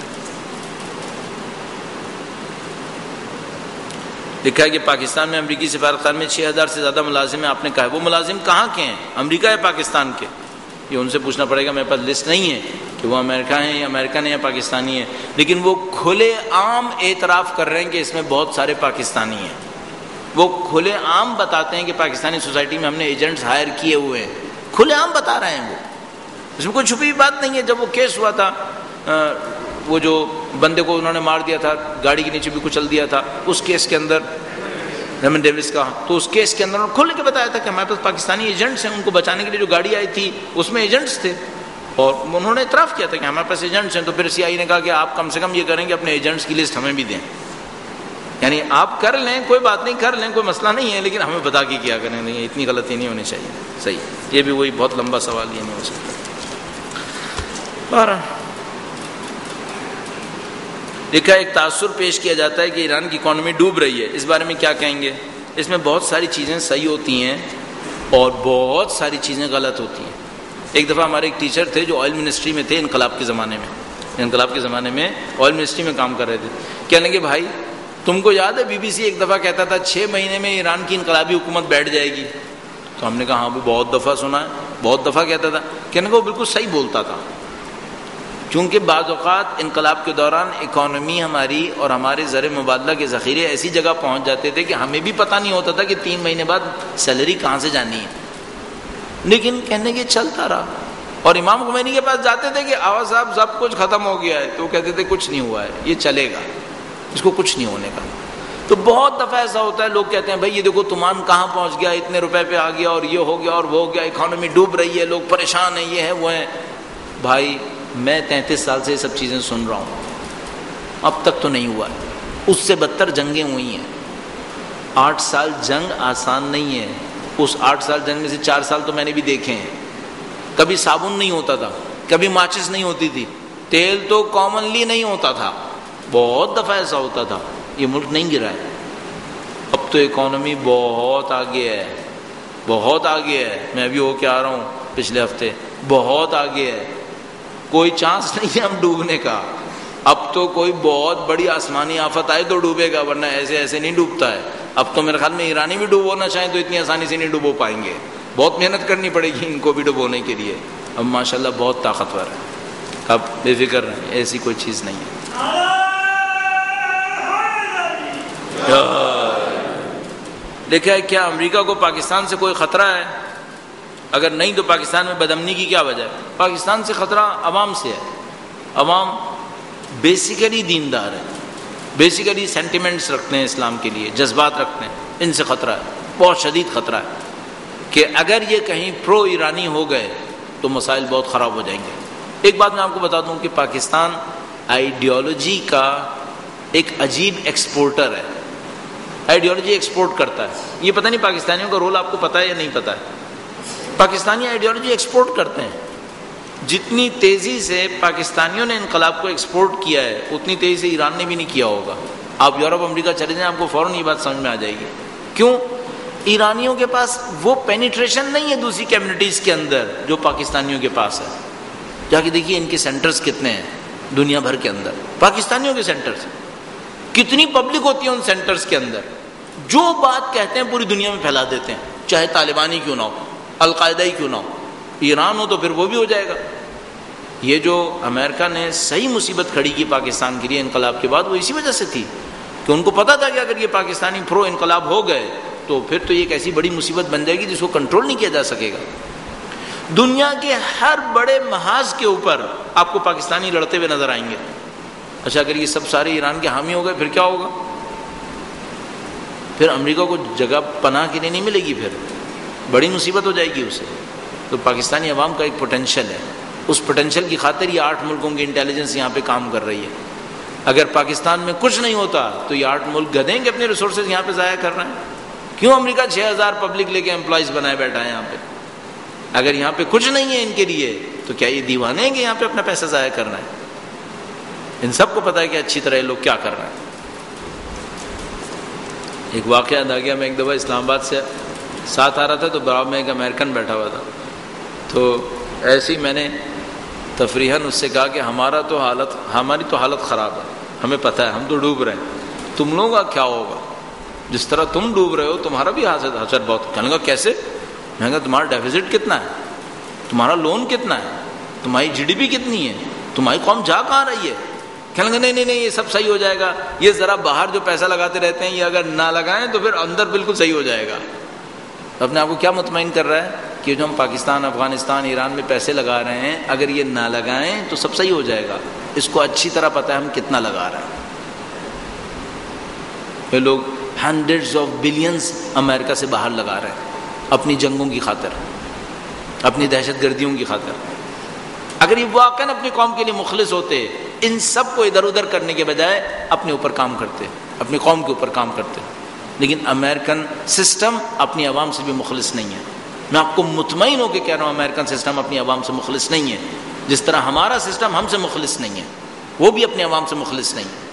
لکھا ہے کہ پاکستان میں امریکی سفارتخانے میں چھ ہزار سے زیادہ ملازم ہیں. آپ نے کہا ہے وہ ملازم کہاں کے ہیں، امریکہ یا پاکستان کے؟ یہ ان سے پوچھنا پڑے گا، میرے پاس لسٹ نہیں ہے. کہ وہ امریکہ ہیں یا امریکن ہیں یا پاکستانی ہیں، لیکن وہ کھلے عام اعتراف کر رہے ہیں کہ اس میں بہت سارے پاکستانی ہیں. وہ کھلے عام بتاتے ہیں کہ پاکستانی سوسائٹی میں ہم نے ایجنٹس ہائر کیے ہوئے ہیں، کھلے عام بتا رہے ہیں. وہ اس میں کوئی چھپی ہوئی بات نہیں ہے. جب وہ کیس ہوا تھا، وہ جو بندے کو انہوں نے مار دیا تھا، گاڑی کے نیچے بھی کچل دیا تھا، اس کیس کے اندر ریمن ڈیوس کا، تو اس کیس کے اندر انہوں نے کھل کے بتایا تھا کہ ہمارے پاس پاکستانی ایجنٹس ہیں، ان کو بچانے کے لیے جو گاڑی آئی تھی اس میں ایجنٹس تھے، اور انہوں نے اعتراف کیا تھا کہ ہمارے پاس ایجنٹس ہیں. تو پھر سی آئی نے کہا کہ آپ کم سے کم یہ کریں کہ اپنے ایجنٹس کی لسٹ ہمیں بھی دیں. یعنی آپ کر لیں، کوئی بات نہیں، کر لیں، کوئی مسئلہ نہیں ہے، لیکن ہمیں بتا کے کیا کریں. نہیں، اتنی غلطی نہیں ہونی چاہیے. صحیح. یہ بھی وہی بہت لمبا سوال یہ نہیں ہو سکتا. اور دیکھا ایک تاثر پیش کیا جاتا ہے کہ ایران کی اکانومی ڈوب رہی ہے، اس بارے میں کیا کہیں گے؟ اس میں بہت ساری چیزیں صحیح ہوتی ہیں اور بہت ساری چیزیں غلط ہوتی ہیں. ایک دفعہ ہمارے ایک ٹیچر تھے جو آئل منسٹری میں تھے انقلاب کے زمانے میں انقلاب کے زمانے میں آئل منسٹری میں کام کر رہے تھے. کہنے لگے بھائی تم کو یاد ہے بی بی سی ایک دفعہ کہتا تھا چھ مہینے میں ایران کی انقلابی حکومت بیٹھ جائے گی؟ تو ہم نے کہا ہاں بھی بہت دفعہ سنا ہے، بہت دفعہ کہتا تھا. کہنے کو وہ بالکل صحیح بولتا تھا، کیونکہ بعض اوقات انقلاب کے دوران اکانومی ہماری اور ہمارے زر مبادلہ کے ذخیرے ایسی جگہ پہنچ جاتے تھے کہ ہمیں بھی پتہ نہیں ہوتا تھا کہ تین مہینے بعد سیلری کہاں سے جانی ہے. لیکن کہنے کے چلتا رہا. اور امام خمینی کے پاس جاتے تھے کہ آوا صاحب سب کچھ ختم ہو گیا ہے، تو وہ کہتے تھے کچھ نہیں ہوا ہے، یہ چلے گا، اس کو کچھ نہیں ہونے کا. تو بہت دفعہ ایسا ہوتا ہے، لوگ کہتے ہیں بھائی یہ دیکھو تمان کہاں پہنچ گیا، اتنے روپے پہ آ گیا، اور یہ ہو گیا اور وہ ہو گیا، اکانومی ڈوب رہی ہے، لوگ پریشان ہیں، یہ ہے وہ ہے. بھائی میں تینتیس سال سے یہ سب چیزیں سن رہا ہوں، اب تک تو نہیں ہوا ہے. اس سے بدتر جنگیں ہوئی ہیں. آٹھ سال جنگ آسان نہیں ہے. اس آٹھ سال جنگ میں سے چار سال تو میں نے بھی دیکھے ہیں. کبھی صابن نہیں ہوتا تھا، کبھی ماچس نہیں ہوتی تھی، تیل تو کامنلی نہیں ہوتا تھا، بہت دفعہ ایسا ہوتا تھا. یہ ملک نہیں گرا ہے. اب تو اکانومی بہت آگے ہے، بہت آگے ہے. میں ابھی ہو کے آ رہا ہوں پچھلے ہفتے، بہت آگے ہے. کوئی چانس نہیں ہے ہم ڈوبنے کا. اب تو کوئی بہت بڑی آسمانی آفت آئے تو ڈوبے گا، ورنہ ایسے ایسے نہیں ڈوبتا ہے. اب تو میرے خیال میں ایرانی بھی ڈوبونا چاہیں تو اتنی آسانی سے نہیں ڈوبو پائیں گے، بہت محنت کرنی پڑے گی ان کو بھی ڈبونے کے لیے. اب ماشاءاللہ بہت طاقتور ہے، اب بے فکر رہیں، ایسی کوئی چیز نہیں ہے. دیکھا ہے کیا امریکہ کو پاکستان سے کوئی خطرہ ہے؟ اگر نہیں تو پاکستان میں بدامنی کی کیا وجہ ہے؟ پاکستان سے خطرہ عوام سے ہے. عوام بیسیکلی دیندار ہے، بیسیکلی سینٹیمنٹس رکھتے ہیں اسلام کے لیے، جذبات رکھتے ہیں. ان سے خطرہ ہے، بہت شدید خطرہ ہے کہ اگر یہ کہیں پرو ایرانی ہو گئے تو مسائل بہت خراب ہو جائیں گے. ایک بات میں آپ کو بتا دوں کہ پاکستان آئیڈیالوجی کا ایک عجیب ایکسپورٹر ہے. آئیڈیالوجی ایکسپورٹ کرتا ہے. یہ پتہ نہیں پاکستانیوں کا رول آپ کو پتہ ہے یا نہیں پتہ ہے. پاکستانی آئیڈیالوجی ایکسپورٹ کرتے ہیں. جتنی تیزی سے پاکستانیوں نے انقلاب کو ایکسپورٹ کیا ہے اتنی تیزی سے ایران نے بھی نہیں کیا ہوگا. آپ یورپ امریکہ چلے جائیں، آپ کو فوراً یہ بات سمجھ میں آ جائے گی. کیوں؟ ایرانیوں کے پاس وہ پینیٹریشن نہیں ہے دوسری کمیونٹیز کے اندر جو پاکستانیوں کے پاس ہے. جا کے دیکھیے ان کے سینٹرز کتنے ہیں دنیا بھر کے اندر، پاکستانیوں کے سینٹرز. کتنی پبلک ہوتی ہے ان سینٹرز کے اندر، جو بات کہتے ہیں پوری دنیا میں پھیلا دیتے ہیں، چاہے طالبانی کیوں نہ ہو، القاعدہ ہی کیوں نہ ہو. ایران ہو تو پھر وہ بھی ہو جائے گا. یہ جو امریکہ نے صحیح مصیبت کھڑی کی پاکستان کے لیے انقلاب کے بعد، وہ اسی وجہ سے تھی کہ ان کو پتا تھا کہ اگر یہ پاکستانی پرو انقلاب ہو گئے تو پھر تو یہ ایک ایسی بڑی مصیبت بن جائے گی جس کو کنٹرول نہیں کیا جا سکے گا. دنیا کے ہر بڑے محاذ کے اوپر آپ کو پاکستانی لڑتے ہوئے نظر آئیں گے. اچھا اگر یہ سب سارے ایران کے حامی ہو گئے پھر کیا ہوگا؟ پھر امریکہ کو جگہ پناہ کے لیے نہیں ملے گی، پھر بڑی مصیبت ہو جائے گی اسے. تو پاکستانی عوام کا ایک پوٹینشیل ہے، اس پوٹینشیل کی خاطر یہ آٹھ ملکوں کی انٹیلیجنس یہاں پہ کام کر رہی ہے. اگر پاکستان میں کچھ نہیں ہوتا تو یہ آٹھ ملک گدیں گے اپنے ریسورسز یہاں پہ ضائع کر رہے ہیں. کیوں امریکہ چھ ہزار پبلک لے کے امپلائیز بنائے بیٹھا ہے یہاں پہ؟ اگر یہاں پہ کچھ نہیں ہے ان کے لیے تو کیا یہ دیوانے ہیں کہ یہاں پہ اپنا پیسہ ضائع کرنا ہے؟ ان سب کو پتا ہے کہ اچھی طرح یہ لوگ کیا کر رہے ہیں. ایک واقعہ یاد آ گیا. میں ایک دفعہ اسلام آباد سے ساتھ آ رہا تھا تو برابر میں ایک امریکن بیٹھا ہوا تھا. تو ایسے ہی میں نے تفریحاً اس سے کہا کہ ہمارا تو حالت ہماری تو حالت خراب ہے، ہمیں پتہ ہے ہم تو ڈوب رہے ہیں، تم لوگوں کا کیا ہوگا؟ جس طرح تم ڈوب رہے ہو تمہارا بھی حاصل بہت. کہنے لگا کیسے؟ میں نے کہا تمہارا ڈیفیزٹ کتنا ہے، تمہارا لون کتنا ہے؟ تمہاری جی ڈی پی کتنی ہے, تمہاری قوم جا کہاں رہی ہے؟ کہنے لگے نہیں نہیں نہیں یہ سب صحیح ہو جائے گا, یہ ذرا باہر جو پیسہ لگاتے رہتے ہیں یہ اگر نہ لگائیں تو پھر اندر بالکل صحیح ہو جائے گا. اپنے آپ کو کیا مطمئن کر رہا ہے کہ جو ہم پاکستان, افغانستان, ایران میں پیسے لگا رہے ہیں اگر یہ نہ لگائیں تو سب صحیح ہو جائے گا. اس کو اچھی طرح پتہ ہے ہم کتنا لگا رہے ہیں. یہ لوگ ہنڈریڈز آف بلینز امریکہ سے باہر لگا رہے ہیں اپنی جنگوں کی خاطر, اپنی دہشت گردیوں کی خاطر. اگر یہ واقعاً اپنی قوم کے لیے مخلص ہوتے, ان سب کو ادھر ادھر کرنے کے بجائے اپنے اوپر کام کرتے, اپنی قوم کے اوپر کام کرتے. لیکن امریکن سسٹم اپنی عوام سے بھی مخلص نہیں ہے. میں آپ کو مطمئن ہو کے کہہ رہا ہوں امریکن سسٹم اپنی عوام سے مخلص نہیں ہے, جس طرح ہمارا سسٹم ہم سے مخلص نہیں ہے, وہ بھی اپنی عوام سے مخلص نہیں ہے.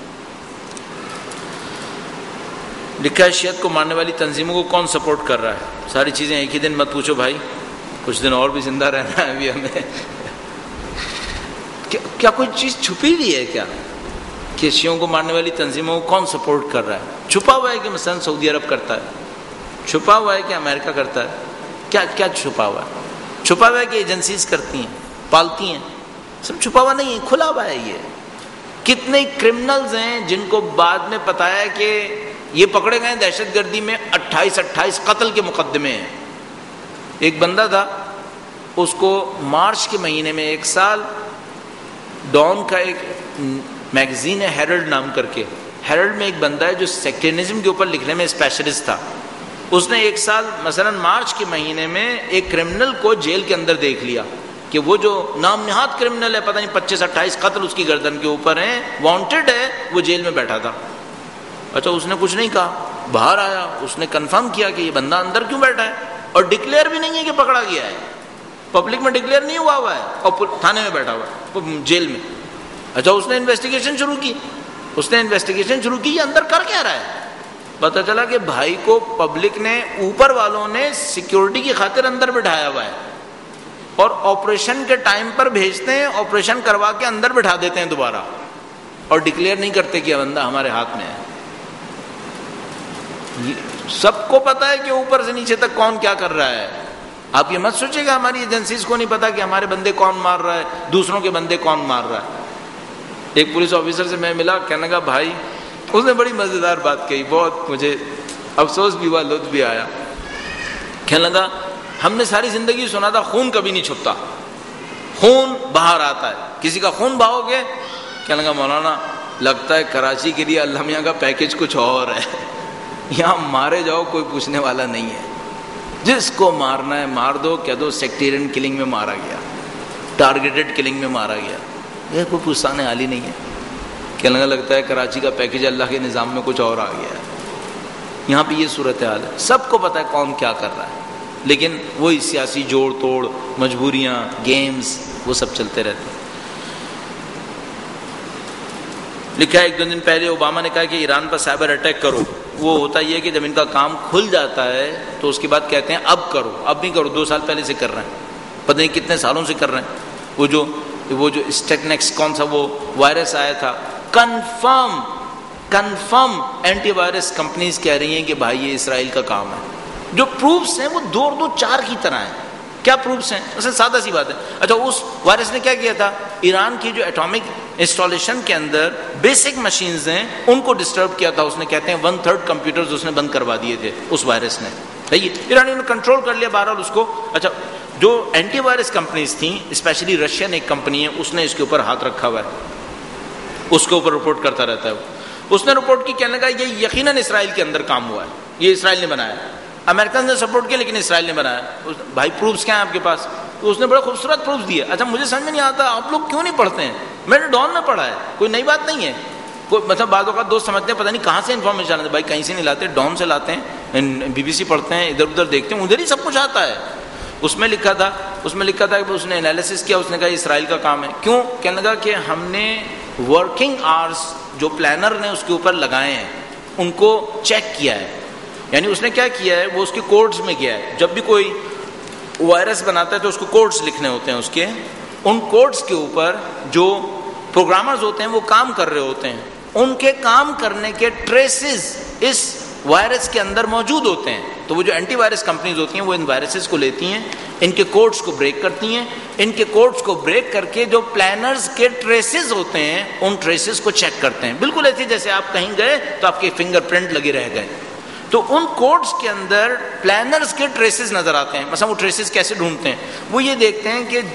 لکھا ہے شیعت کو مارنے والی تنظیموں کو کون سپورٹ کر رہا ہے؟ ساری چیزیں ایک ہی دن مت پوچھو بھائی, کچھ دن اور بھی زندہ رہنا ہے ابھی ہمیں. کیا کوئی چیز چھپی ہوئی ہے کیا کہ شیعوں کو مارنے والی تنظیموں کو کون سپورٹ کر رہا ہے؟ چھپا ہوا ہے کہ مثلا سعودی عرب کرتا ہے, چھپا ہوا ہے کہ امریکہ کرتا ہے, کیا کیا چھپا ہوا ہے؟ چھپا ہوا ہے کہ ایجنسیز کرتی ہیں, پالتی ہیں, سب چھپا ہوا نہیں ہے, کھلا ہوا ہے. یہ کتنے کرمنلز ہیں جن کو بعد میں پتا ہے کہ یہ پکڑے گئے دہشت گردی میں اٹھائیس اٹھائیس قتل کے مقدمے ہیں. ایک بندہ تھا, اس کو مارچ کے مہینے میں ایک سال ڈان کا ایک میگزین ہے ہیرلڈ نام کر کے, ہیرلڈ میں ایک بندہ ہے جو سیکٹرینزم کے اوپر لکھنے میں اسپیشلسٹ تھا. اس نے ایک سال مثلا مارچ کے مہینے میں ایک کرمنل کو جیل کے اندر دیکھ لیا کہ وہ جو نام نہاد کرمنل ہے, پتہ نہیں پچیس اٹھائیس قتل اس کی گردن کے اوپر ہیں, وانٹڈ ہے, وہ جیل میں بیٹھا تھا. اچھا اس نے کچھ نہیں کہا, باہر آیا, اس نے کنفرم کیا کہ یہ بندہ اندر کیوں بیٹھا ہے, اور ڈکلیئر بھی نہیں ہے کہ پکڑا گیا ہے, پبلک میں ڈکلیئر نہیں ہوا ہوا ہے, اور تھانے میں بیٹھا ہوا ہے جیل میں. اچھا اس نے انویسٹیگیشن شروع کی, اس نے انویسٹیگیشن شروع کی یہ اندر کر کیا رہا ہے. پتہ چلا کہ بھائی کو پبلک نے, اوپر والوں نے سیکیورٹی کی خاطر اندر بٹھایا ہوا ہے, اور آپریشن کے ٹائم پر بھیجتے ہیں, آپریشن کروا کے اندر بٹھا دیتے ہیں دوبارہ, اور ڈکلیئر نہیں کرتے کہ بندہ ہمارے ہاتھ میں ہے. سب کو پتا ہے کہ اوپر سے نیچے تک کون کیا کر رہا ہے. آپ یہ مت سوچے گا ہماری ایجنسیز کو نہیں پتا کہ ہمارے بندے کون مار رہا ہے, دوسروں کے بندے کون مار رہا ہے. ایک پولیس آفیسر سے میں ملا, کہنے لگا بھائی, اس نے بڑی مزیدار بات کہی, بہت مجھے افسوس بھی ہوا, لطف بھی آیا. کہنے لگا ہم نے ساری زندگی سنا تھا خون کبھی نہیں چھپتا, خون باہر آتا ہے, کسی کا خون بہاؤ گے. کہنے لگا مولانا لگتا ہے کراچی کے لیے اللہ میاں کا پیکیج کچھ اور ہے, یہاں مارے جاؤ کوئی پوچھنے والا نہیں ہے, جس کو مارنا ہے مار دو. کہہ دو سیکٹیرین کلنگ میں مارا گیا, ٹارگیٹڈ کلنگ میں مارا گیا, یہ کوئی پوچھنے والی نہیں ہے. کہنے لگا لگتا ہے کراچی کا پیکیج اللہ کے نظام میں کچھ اور آ گیا ہے. یہاں پہ یہ صورتحال ہے, سب کو پتا ہے کون کیا کر رہا ہے, لیکن وہی سیاسی جوڑ توڑ, مجبوریاں, گیمز, وہ سب چلتے رہتے ہیں. لکھا ہے ایک دو دن پہلے اوباما نے کہا کہ ایران پر سائبر اٹیک کرو. وہ ہوتا یہ کہ جب ان کا کام کھل جاتا ہے تو اس کے بعد کہتے ہیں اب کرو, اب نہیں کرو, دو سال پہلے سے کر رہے ہیں, پتہ نہیں کتنے سالوں سے کر رہے ہیں. وہ جو وہ جو اسٹیکنیکس کون سا وہ وائرس آیا تھا, confirm confirm anti virus companies کہہ رہی ہیں کہ بھائی یہ اسرائیل کا کام ہے. جو پروفس ہیں وہ دو اور دو چار کی طرح ہیں. کیا پروفس ہیں؟ اسے سادہ سی بات ہے. اچھا اس وائرس نے کیا کیا تھا, ایران کی جو ایٹامک انسٹالیشن کے اندر بیسک مشینز ہیں ان کو ڈسٹرب کیا تھا. اس نے کہتے ہیں ون تھرڈ کمپیوٹرز اس نے بند کروا دیے تھے اس وائرس نے. ایرانیوں نے کنٹرول کر لیا بہرحال اس کو. اچھا جو اینٹی وائرس کمپنیز تھیں, اسپیشلی رشین ایک کمپنی ہے, اس نے اس کے اوپر ہاتھ رکھا ہوا ہے, اس کے اوپر رپورٹ کرتا رہتا ہے. اس نے رپورٹ کی, کہنے لگا یہ یقیناً اسرائیل کے اندر کام ہوا ہے, یہ اسرائیل نے بنایا. امریکن نے سپورٹ کیا لیکن اسرائیل نے بنایا. بھائی پروفس کیا ہیں آپ کے پاس؟ تو اس نے بڑے خوبصورت پروفس دیے. اچھا مجھے سمجھ میں نہیں آتا آپ لوگ کیوں نہیں پڑھتے ہیں, میں نے ڈان میں پڑھا ہے, کوئی نئی بات نہیں ہے. کوئی مطلب بعض اوقات دوست سمجھتے ہیں پتہ نہیں کہاں سے انفارمیشن آتے ہیں. بھائی کہیں سے نہیں لاتے, ڈان سے لاتے ہیں, بی بی سی پڑھتے ہیں, ادھر ادھر دیکھتے ہیں, ادھر ہی سب کچھ آتا ہے. اس میں لکھا تھا اس میں لکھا تھا کہ اس نے انالیسس کیا, اس نے کہا اسرائیل کا کام ہے. کیوں؟ کہنے لگا کہ ہم نے ورکنگ آورس جو پلانر نے اس کے اوپر لگائے ہیں ان کو چیک کیا ہے. یعنی اس نے کیا کیا ہے, وہ اس کے کوڈز میں گیا ہے. جب بھی کوئی وائرس بناتا ہے تو اس کو کوڈز لکھنے ہوتے ہیں اس کے, ان کوڈز کے اوپر جو پروگرامرز ہوتے ہیں وہ کام کر رہے ہوتے ہیں, ان کے کام کرنے کے ٹریسز اس وائرس کے اندر موجود ہوتے ہیں. تو وہ جو اینٹی وائرس کمپنیز ہوتی ہیں وہ ان وائرسز کو لیتی ہیں، ان کے کوڈز کو بریک کرتی ہیں، ان کے کوڈز کو بریک کر کے جو پلانرز کے ٹریسز ہوتے ہیں ان ٹریسز کو چیک کرتے ہیں، بالکل ایسے جیسے آپ کہیں گئے تو آپ کے فنگر پرنٹ لگے رہ گئے، تو ان کوڈز کے اندر پلانرز کے ٹریسز نظر آتے ہیں۔ مثلا وہ ٹریسز کیسے ڈھونڈتے ہیں؟ وہ یہ دیکھتے ہیں کہ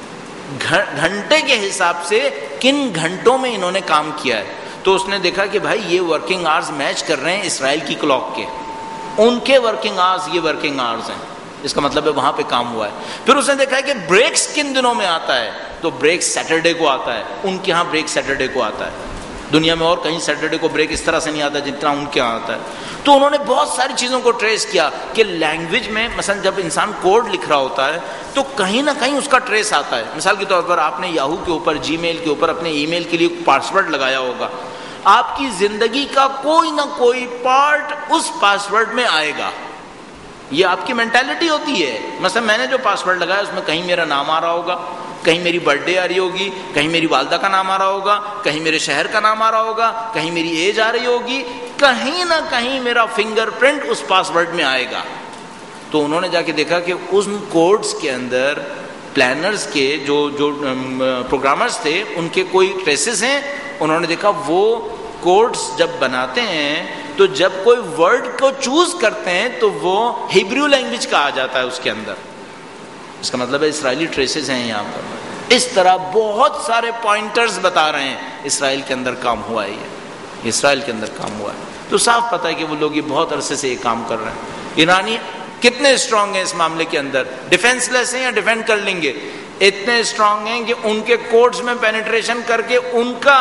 گھنٹے کے حساب سے کن گھنٹوں میں انہوں نے کام کیا ہے، تو اس نے دیکھا کہ بھائی یہ ورکنگ آورز میچ کر رہے ہیں اسرائیل کی کلاک کے، ان کے ورکنگ آورز یہ ورکنگ آورز ہیں، اس کا مطلب ہے وہاں پہ کام ہوا ہے۔ پھر اس نے دیکھا ہے کہ بریکس کن دنوں میں آتا ہے، تو بریک سیٹرڈے کو آتا ہے، ان کے ہاں بریک سیٹرڈے کو آتا ہے، دنیا میں اور کہیں سیٹرڈے کو بریک اس طرح سے نہیں آتا جتنا ان کے ہاں آتا ہے۔ تو انہوں نے بہت ساری چیزوں کو ٹریس کیا کہ لینگویج میں مثلا جب انسان کوڈ لکھ رہا ہوتا ہے تو کہیں نہ کہیں اس کا ٹریس آتا ہے۔ مثال کے طور پر آپ نے یاہو کے اوپر، جی میل کے اوپر اپنے ای میل کے لیے پاسورڈ لگایا ہوگا، آپ کی زندگی کا کوئی نہ کوئی پارٹ اس پاسورڈ میں آئے گا، یہ آپ کی مینٹالٹی ہوتی ہے۔ مثلا میں نے جو پاسورڈ لگایا اس میں کہیں میرا نام آ رہا ہوگا، کہیں میری برتھ ڈے آ رہی ہوگی، کہیں میری والدہ کا نام آ رہا ہوگا، کہیں میرے شہر کا نام آ رہا ہوگا، کہیں میری ایج آ رہی ہوگی، کہیں نہ کہیں میرا فنگر پرنٹ اس پاسورڈ میں آئے گا۔ تو انہوں نے جا کے دیکھا کہ ان کوڈز کے اندر پلانرز کے جو جو پروگرامرز تھے ان کے کوئی ٹریسز ہیں، انہوں نے دیکھا وہ کوڈز جب بناتے ہیں تو جب کوئی ورڈ کو چوز کرتے ہیں تو وہ ہیبریو لینگویج کا آ جاتا ہے اس کے اندر، اس کا مطلب ہے اسرائیلی ٹریسز ہیں یہاں پر۔ اس طرح بہت سارے پوائنٹرز بتا رہے ہیں اسرائیل کے اندر کام ہوا ہے، یہ اسرائیل کے اندر کام ہوا ہے، تو صاف پتہ ہے کہ وہ لوگ یہ بہت عرصے سے یہ کام کر رہے ہیں۔ ایرانی کتنے اسٹرانگ ہیں اس معاملے کے اندر؟ ڈیفینس لیس ہیں یا ڈیفینڈ کر لیں گے؟ اتنے اسٹرانگ ہیں کہ ان کے کوڈز میں پینیٹریشن کر کے ان کا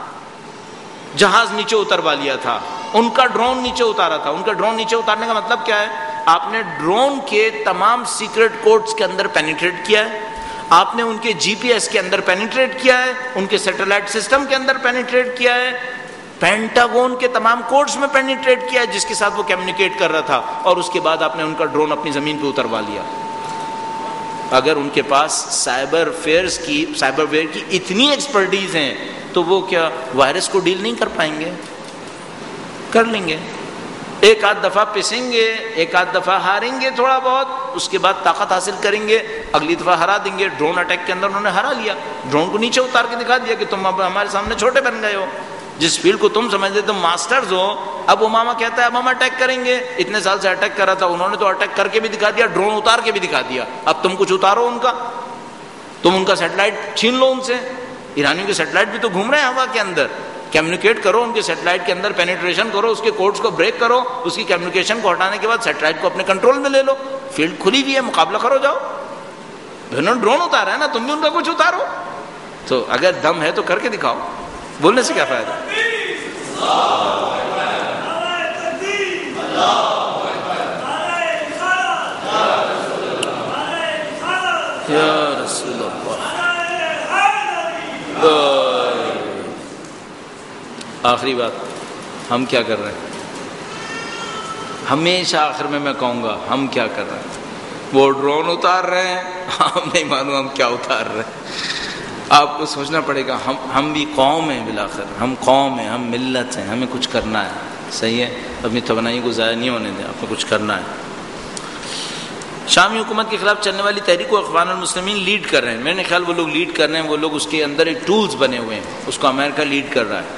جہاز نیچے اتروا لیا تھا، ان کا ڈرون نیچے اتارا تھا۔ ان کا ڈرون نیچے اتارنے کا مطلب کیا ہے؟ آپ نے ڈرون کے تمام سیکرٹ کوڈز کے اندر پینیٹریٹ کیا ہے، آپ نے ان کے جی پی ایس کے اندر پینیٹریٹ کیا ہے، ان کے سیٹلائٹ سسٹم کے اندر پینیٹریٹ کیا ہے، پینٹاگون کے تمام کوڈز میں پینیٹریٹ کیا ہے جس کے ساتھ وہ کمیونیکیٹ کر رہا تھا، اور اس کے بعد آپ نے ان کا ڈرون اپنی زمین پہ اتروا لیا۔ اگر ان کے پاس سائبر فیئرز کی سائبر ویئر کی اتنی ایکسپرٹیز ہیں تو وہ کیا وائرس کو ڈیل نہیں کر پائیں گے؟ کر لیں گے، ایک آدھ دفعہ پسیں گے، ایک آدھ دفعہ ہاریں گے تھوڑا بہت، اس کے بعد طاقت حاصل کریں گے، اگلی دفعہ ہرا دیں گے۔ ڈرون اٹیک کے اندر انہوں نے ہرا لیا، ڈرون کو نیچے اتار کے دکھا دیا کہ تم اب ہمارے سامنے چھوٹے بن گئے ہو، جس فیلڈ کو تم سمجھتے تم ماسٹرز ہو۔ اب اوباما کہتا ہے اب ہم اٹیک کریں گے، اتنے سال سے اٹیک کر رہا تھا، انہوں نے تو اٹیک کر کے بھی دکھا دیا، ڈرون اتار کے بھی دکھا دیا، اب تم کچھ اتارو ان کا، تم ان کا سیٹلائٹ چھین لو ان سے۔ ایرانیوں کے سیٹلائٹ بھی تو گھوم رہے ہیں ہوا کے اندر، کمیونیکیٹ کرو ان کے سیٹلائٹ کے اندر، پینیٹریشن کرو، اس کے کوڈز کو بریک کرو، اس کی کمیونیکیشن کو ہٹانے کے بعد سیٹلائٹ کو اپنے کنٹرول میں لے لو، فیلڈ کھلی ہوئی ہے، مقابلہ کرو جاؤ۔ انہوں نے ڈرون اتارا ہے نا، تم بھی ان کا کچھ اتارو۔ تو اگر دم ہے تو کر کے دکھاؤ، بولنے سے کیا فائدہ؟ یا رسول اللہ۔ آخری بات، ہم کیا کر رہے ہیں؟ ہمیشہ آخر میں میں کہوں گا ہم کیا کر رہے ہیں؟ وہ ڈرون اتار رہے ہیں، ہم نہیں معلوم ہم کیا اتار رہے ہیں۔ آپ کو سوچنا پڑے گا، ہم ہم بھی قوم ہیں، بالآخر ہم قوم ہیں، ہم ملت ہیں، ہمیں کچھ کرنا ہے، صحیح ہے؟ اپنی توانائی کو ضائع نہیں ہونے دیں، آپ کو کچھ کرنا ہے۔ شامی حکومت کے خلاف چلنے والی تحریک کو اخوان المسلمین لیڈ کر رہے ہیں، میرے خیال وہ لوگ لیڈ کر رہے ہیں، وہ لوگ اس کے اندر ایک ٹولز بنے ہوئے ہیں، اس کو امریکہ لیڈ کر رہا ہے۔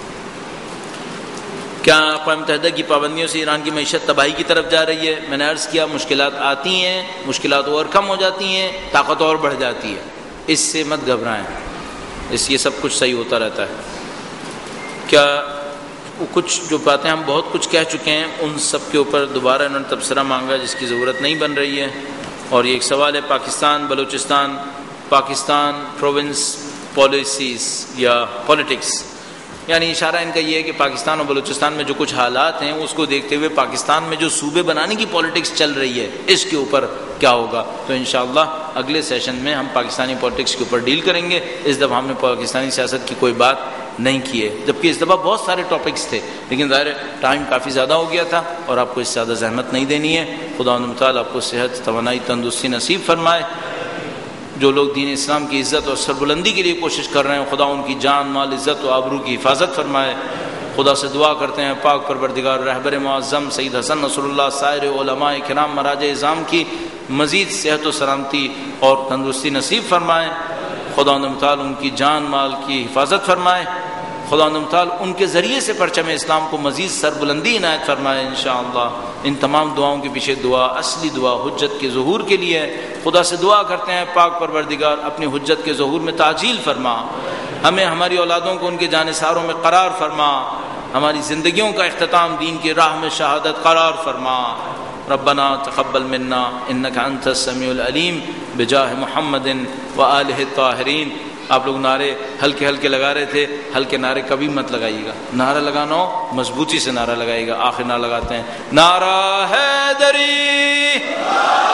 کیا اقوام متحدہ کی پابندیوں سے ایران کی معیشت تباہی کی طرف جا رہی ہے؟ میں نے عرض کیا مشکلات آتی ہیں، مشکلات اور کم ہو جاتی ہیں، طاقت اور بڑھ جاتی ہے، اس سے مت گھبرائیں، اس یہ سب کچھ صحیح ہوتا رہتا ہے۔ کیا کچھ جو باتیں ہم بہت کچھ کہہ چکے ہیں ان سب کے اوپر دوبارہ انہوں نے تبصرہ مانگا جس کی ضرورت نہیں بن رہی ہے، اور یہ ایک سوال ہے پاکستان بلوچستان پاکستان پروونس پالیسیز یا پولیٹکس، یعنی اشارہ ان کا یہ ہے کہ پاکستان اور بلوچستان میں جو کچھ حالات ہیں اس کو دیکھتے ہوئے پاکستان میں جو صوبے بنانے کی پالیٹکس چل رہی ہے اس کے اوپر کیا ہوگا۔ تو انشاءاللہ اگلے سیشن میں ہم پاکستانی پالیٹکس کے اوپر ڈیل کریں گے۔ اس دفعہ ہم نے پاکستانی سیاست کی کوئی بات نہیں کی ہے، جبکہ اس دفعہ بہت سارے ٹاپکس تھے، لیکن ظاہر ٹائم کافی زیادہ ہو گیا تھا اور آپ کو اس سے زیادہ زحمت نہیں دینی ہے۔ خدا متعال آپ کو صحت، توانائی، تندرستی نصیب فرمائے۔ جو لوگ دین اسلام کی عزت اور سربلندی کے لیے کوشش کر رہے ہیں، خدا ان کی جان، مال، عزت و آبرو کی حفاظت فرمائے۔ خدا سے دعا کرتے ہیں پاک پروردگار رہبر معظم سید حسن نصر اللہ سائر علماء کرام مراجع اعظام کی مزید صحت و سلامتی اور تندرستی نصیب فرمائے، خداوند متعال ان کی جان مال کی حفاظت فرمائے، خداوند متعال ان کے ذریعے سے پرچم اسلام کو مزید سربلندی عنایت فرمائے انشاءاللہ۔ ان تمام دعاؤں کے پیچھے دعا، اصلی دعا حجت کے ظہور کے لیے ہے۔ خدا سے دعا کرتے ہیں پاک پروردگار اپنی حجت کے ظہور میں تعجیل فرما، ہمیں ہماری اولادوں کو ان کے جانثاروں میں قرار فرما، ہماری زندگیوں کا اختتام دین کی راہ میں شہادت قرار فرما۔ ربنا تقبل منا انک انت السمیع العلیم بجاہ محمد وآلہ الطاہرین۔ آپ لوگ نعرے ہلکے ہلکے لگا رہے تھے، ہلکے نعرے کبھی مت لگائیے گا، نعرہ لگانا ہو مضبوطی سے نعرہ لگائیے گا۔ آخر نعرہ لگاتے ہیں، نعرہ حیدری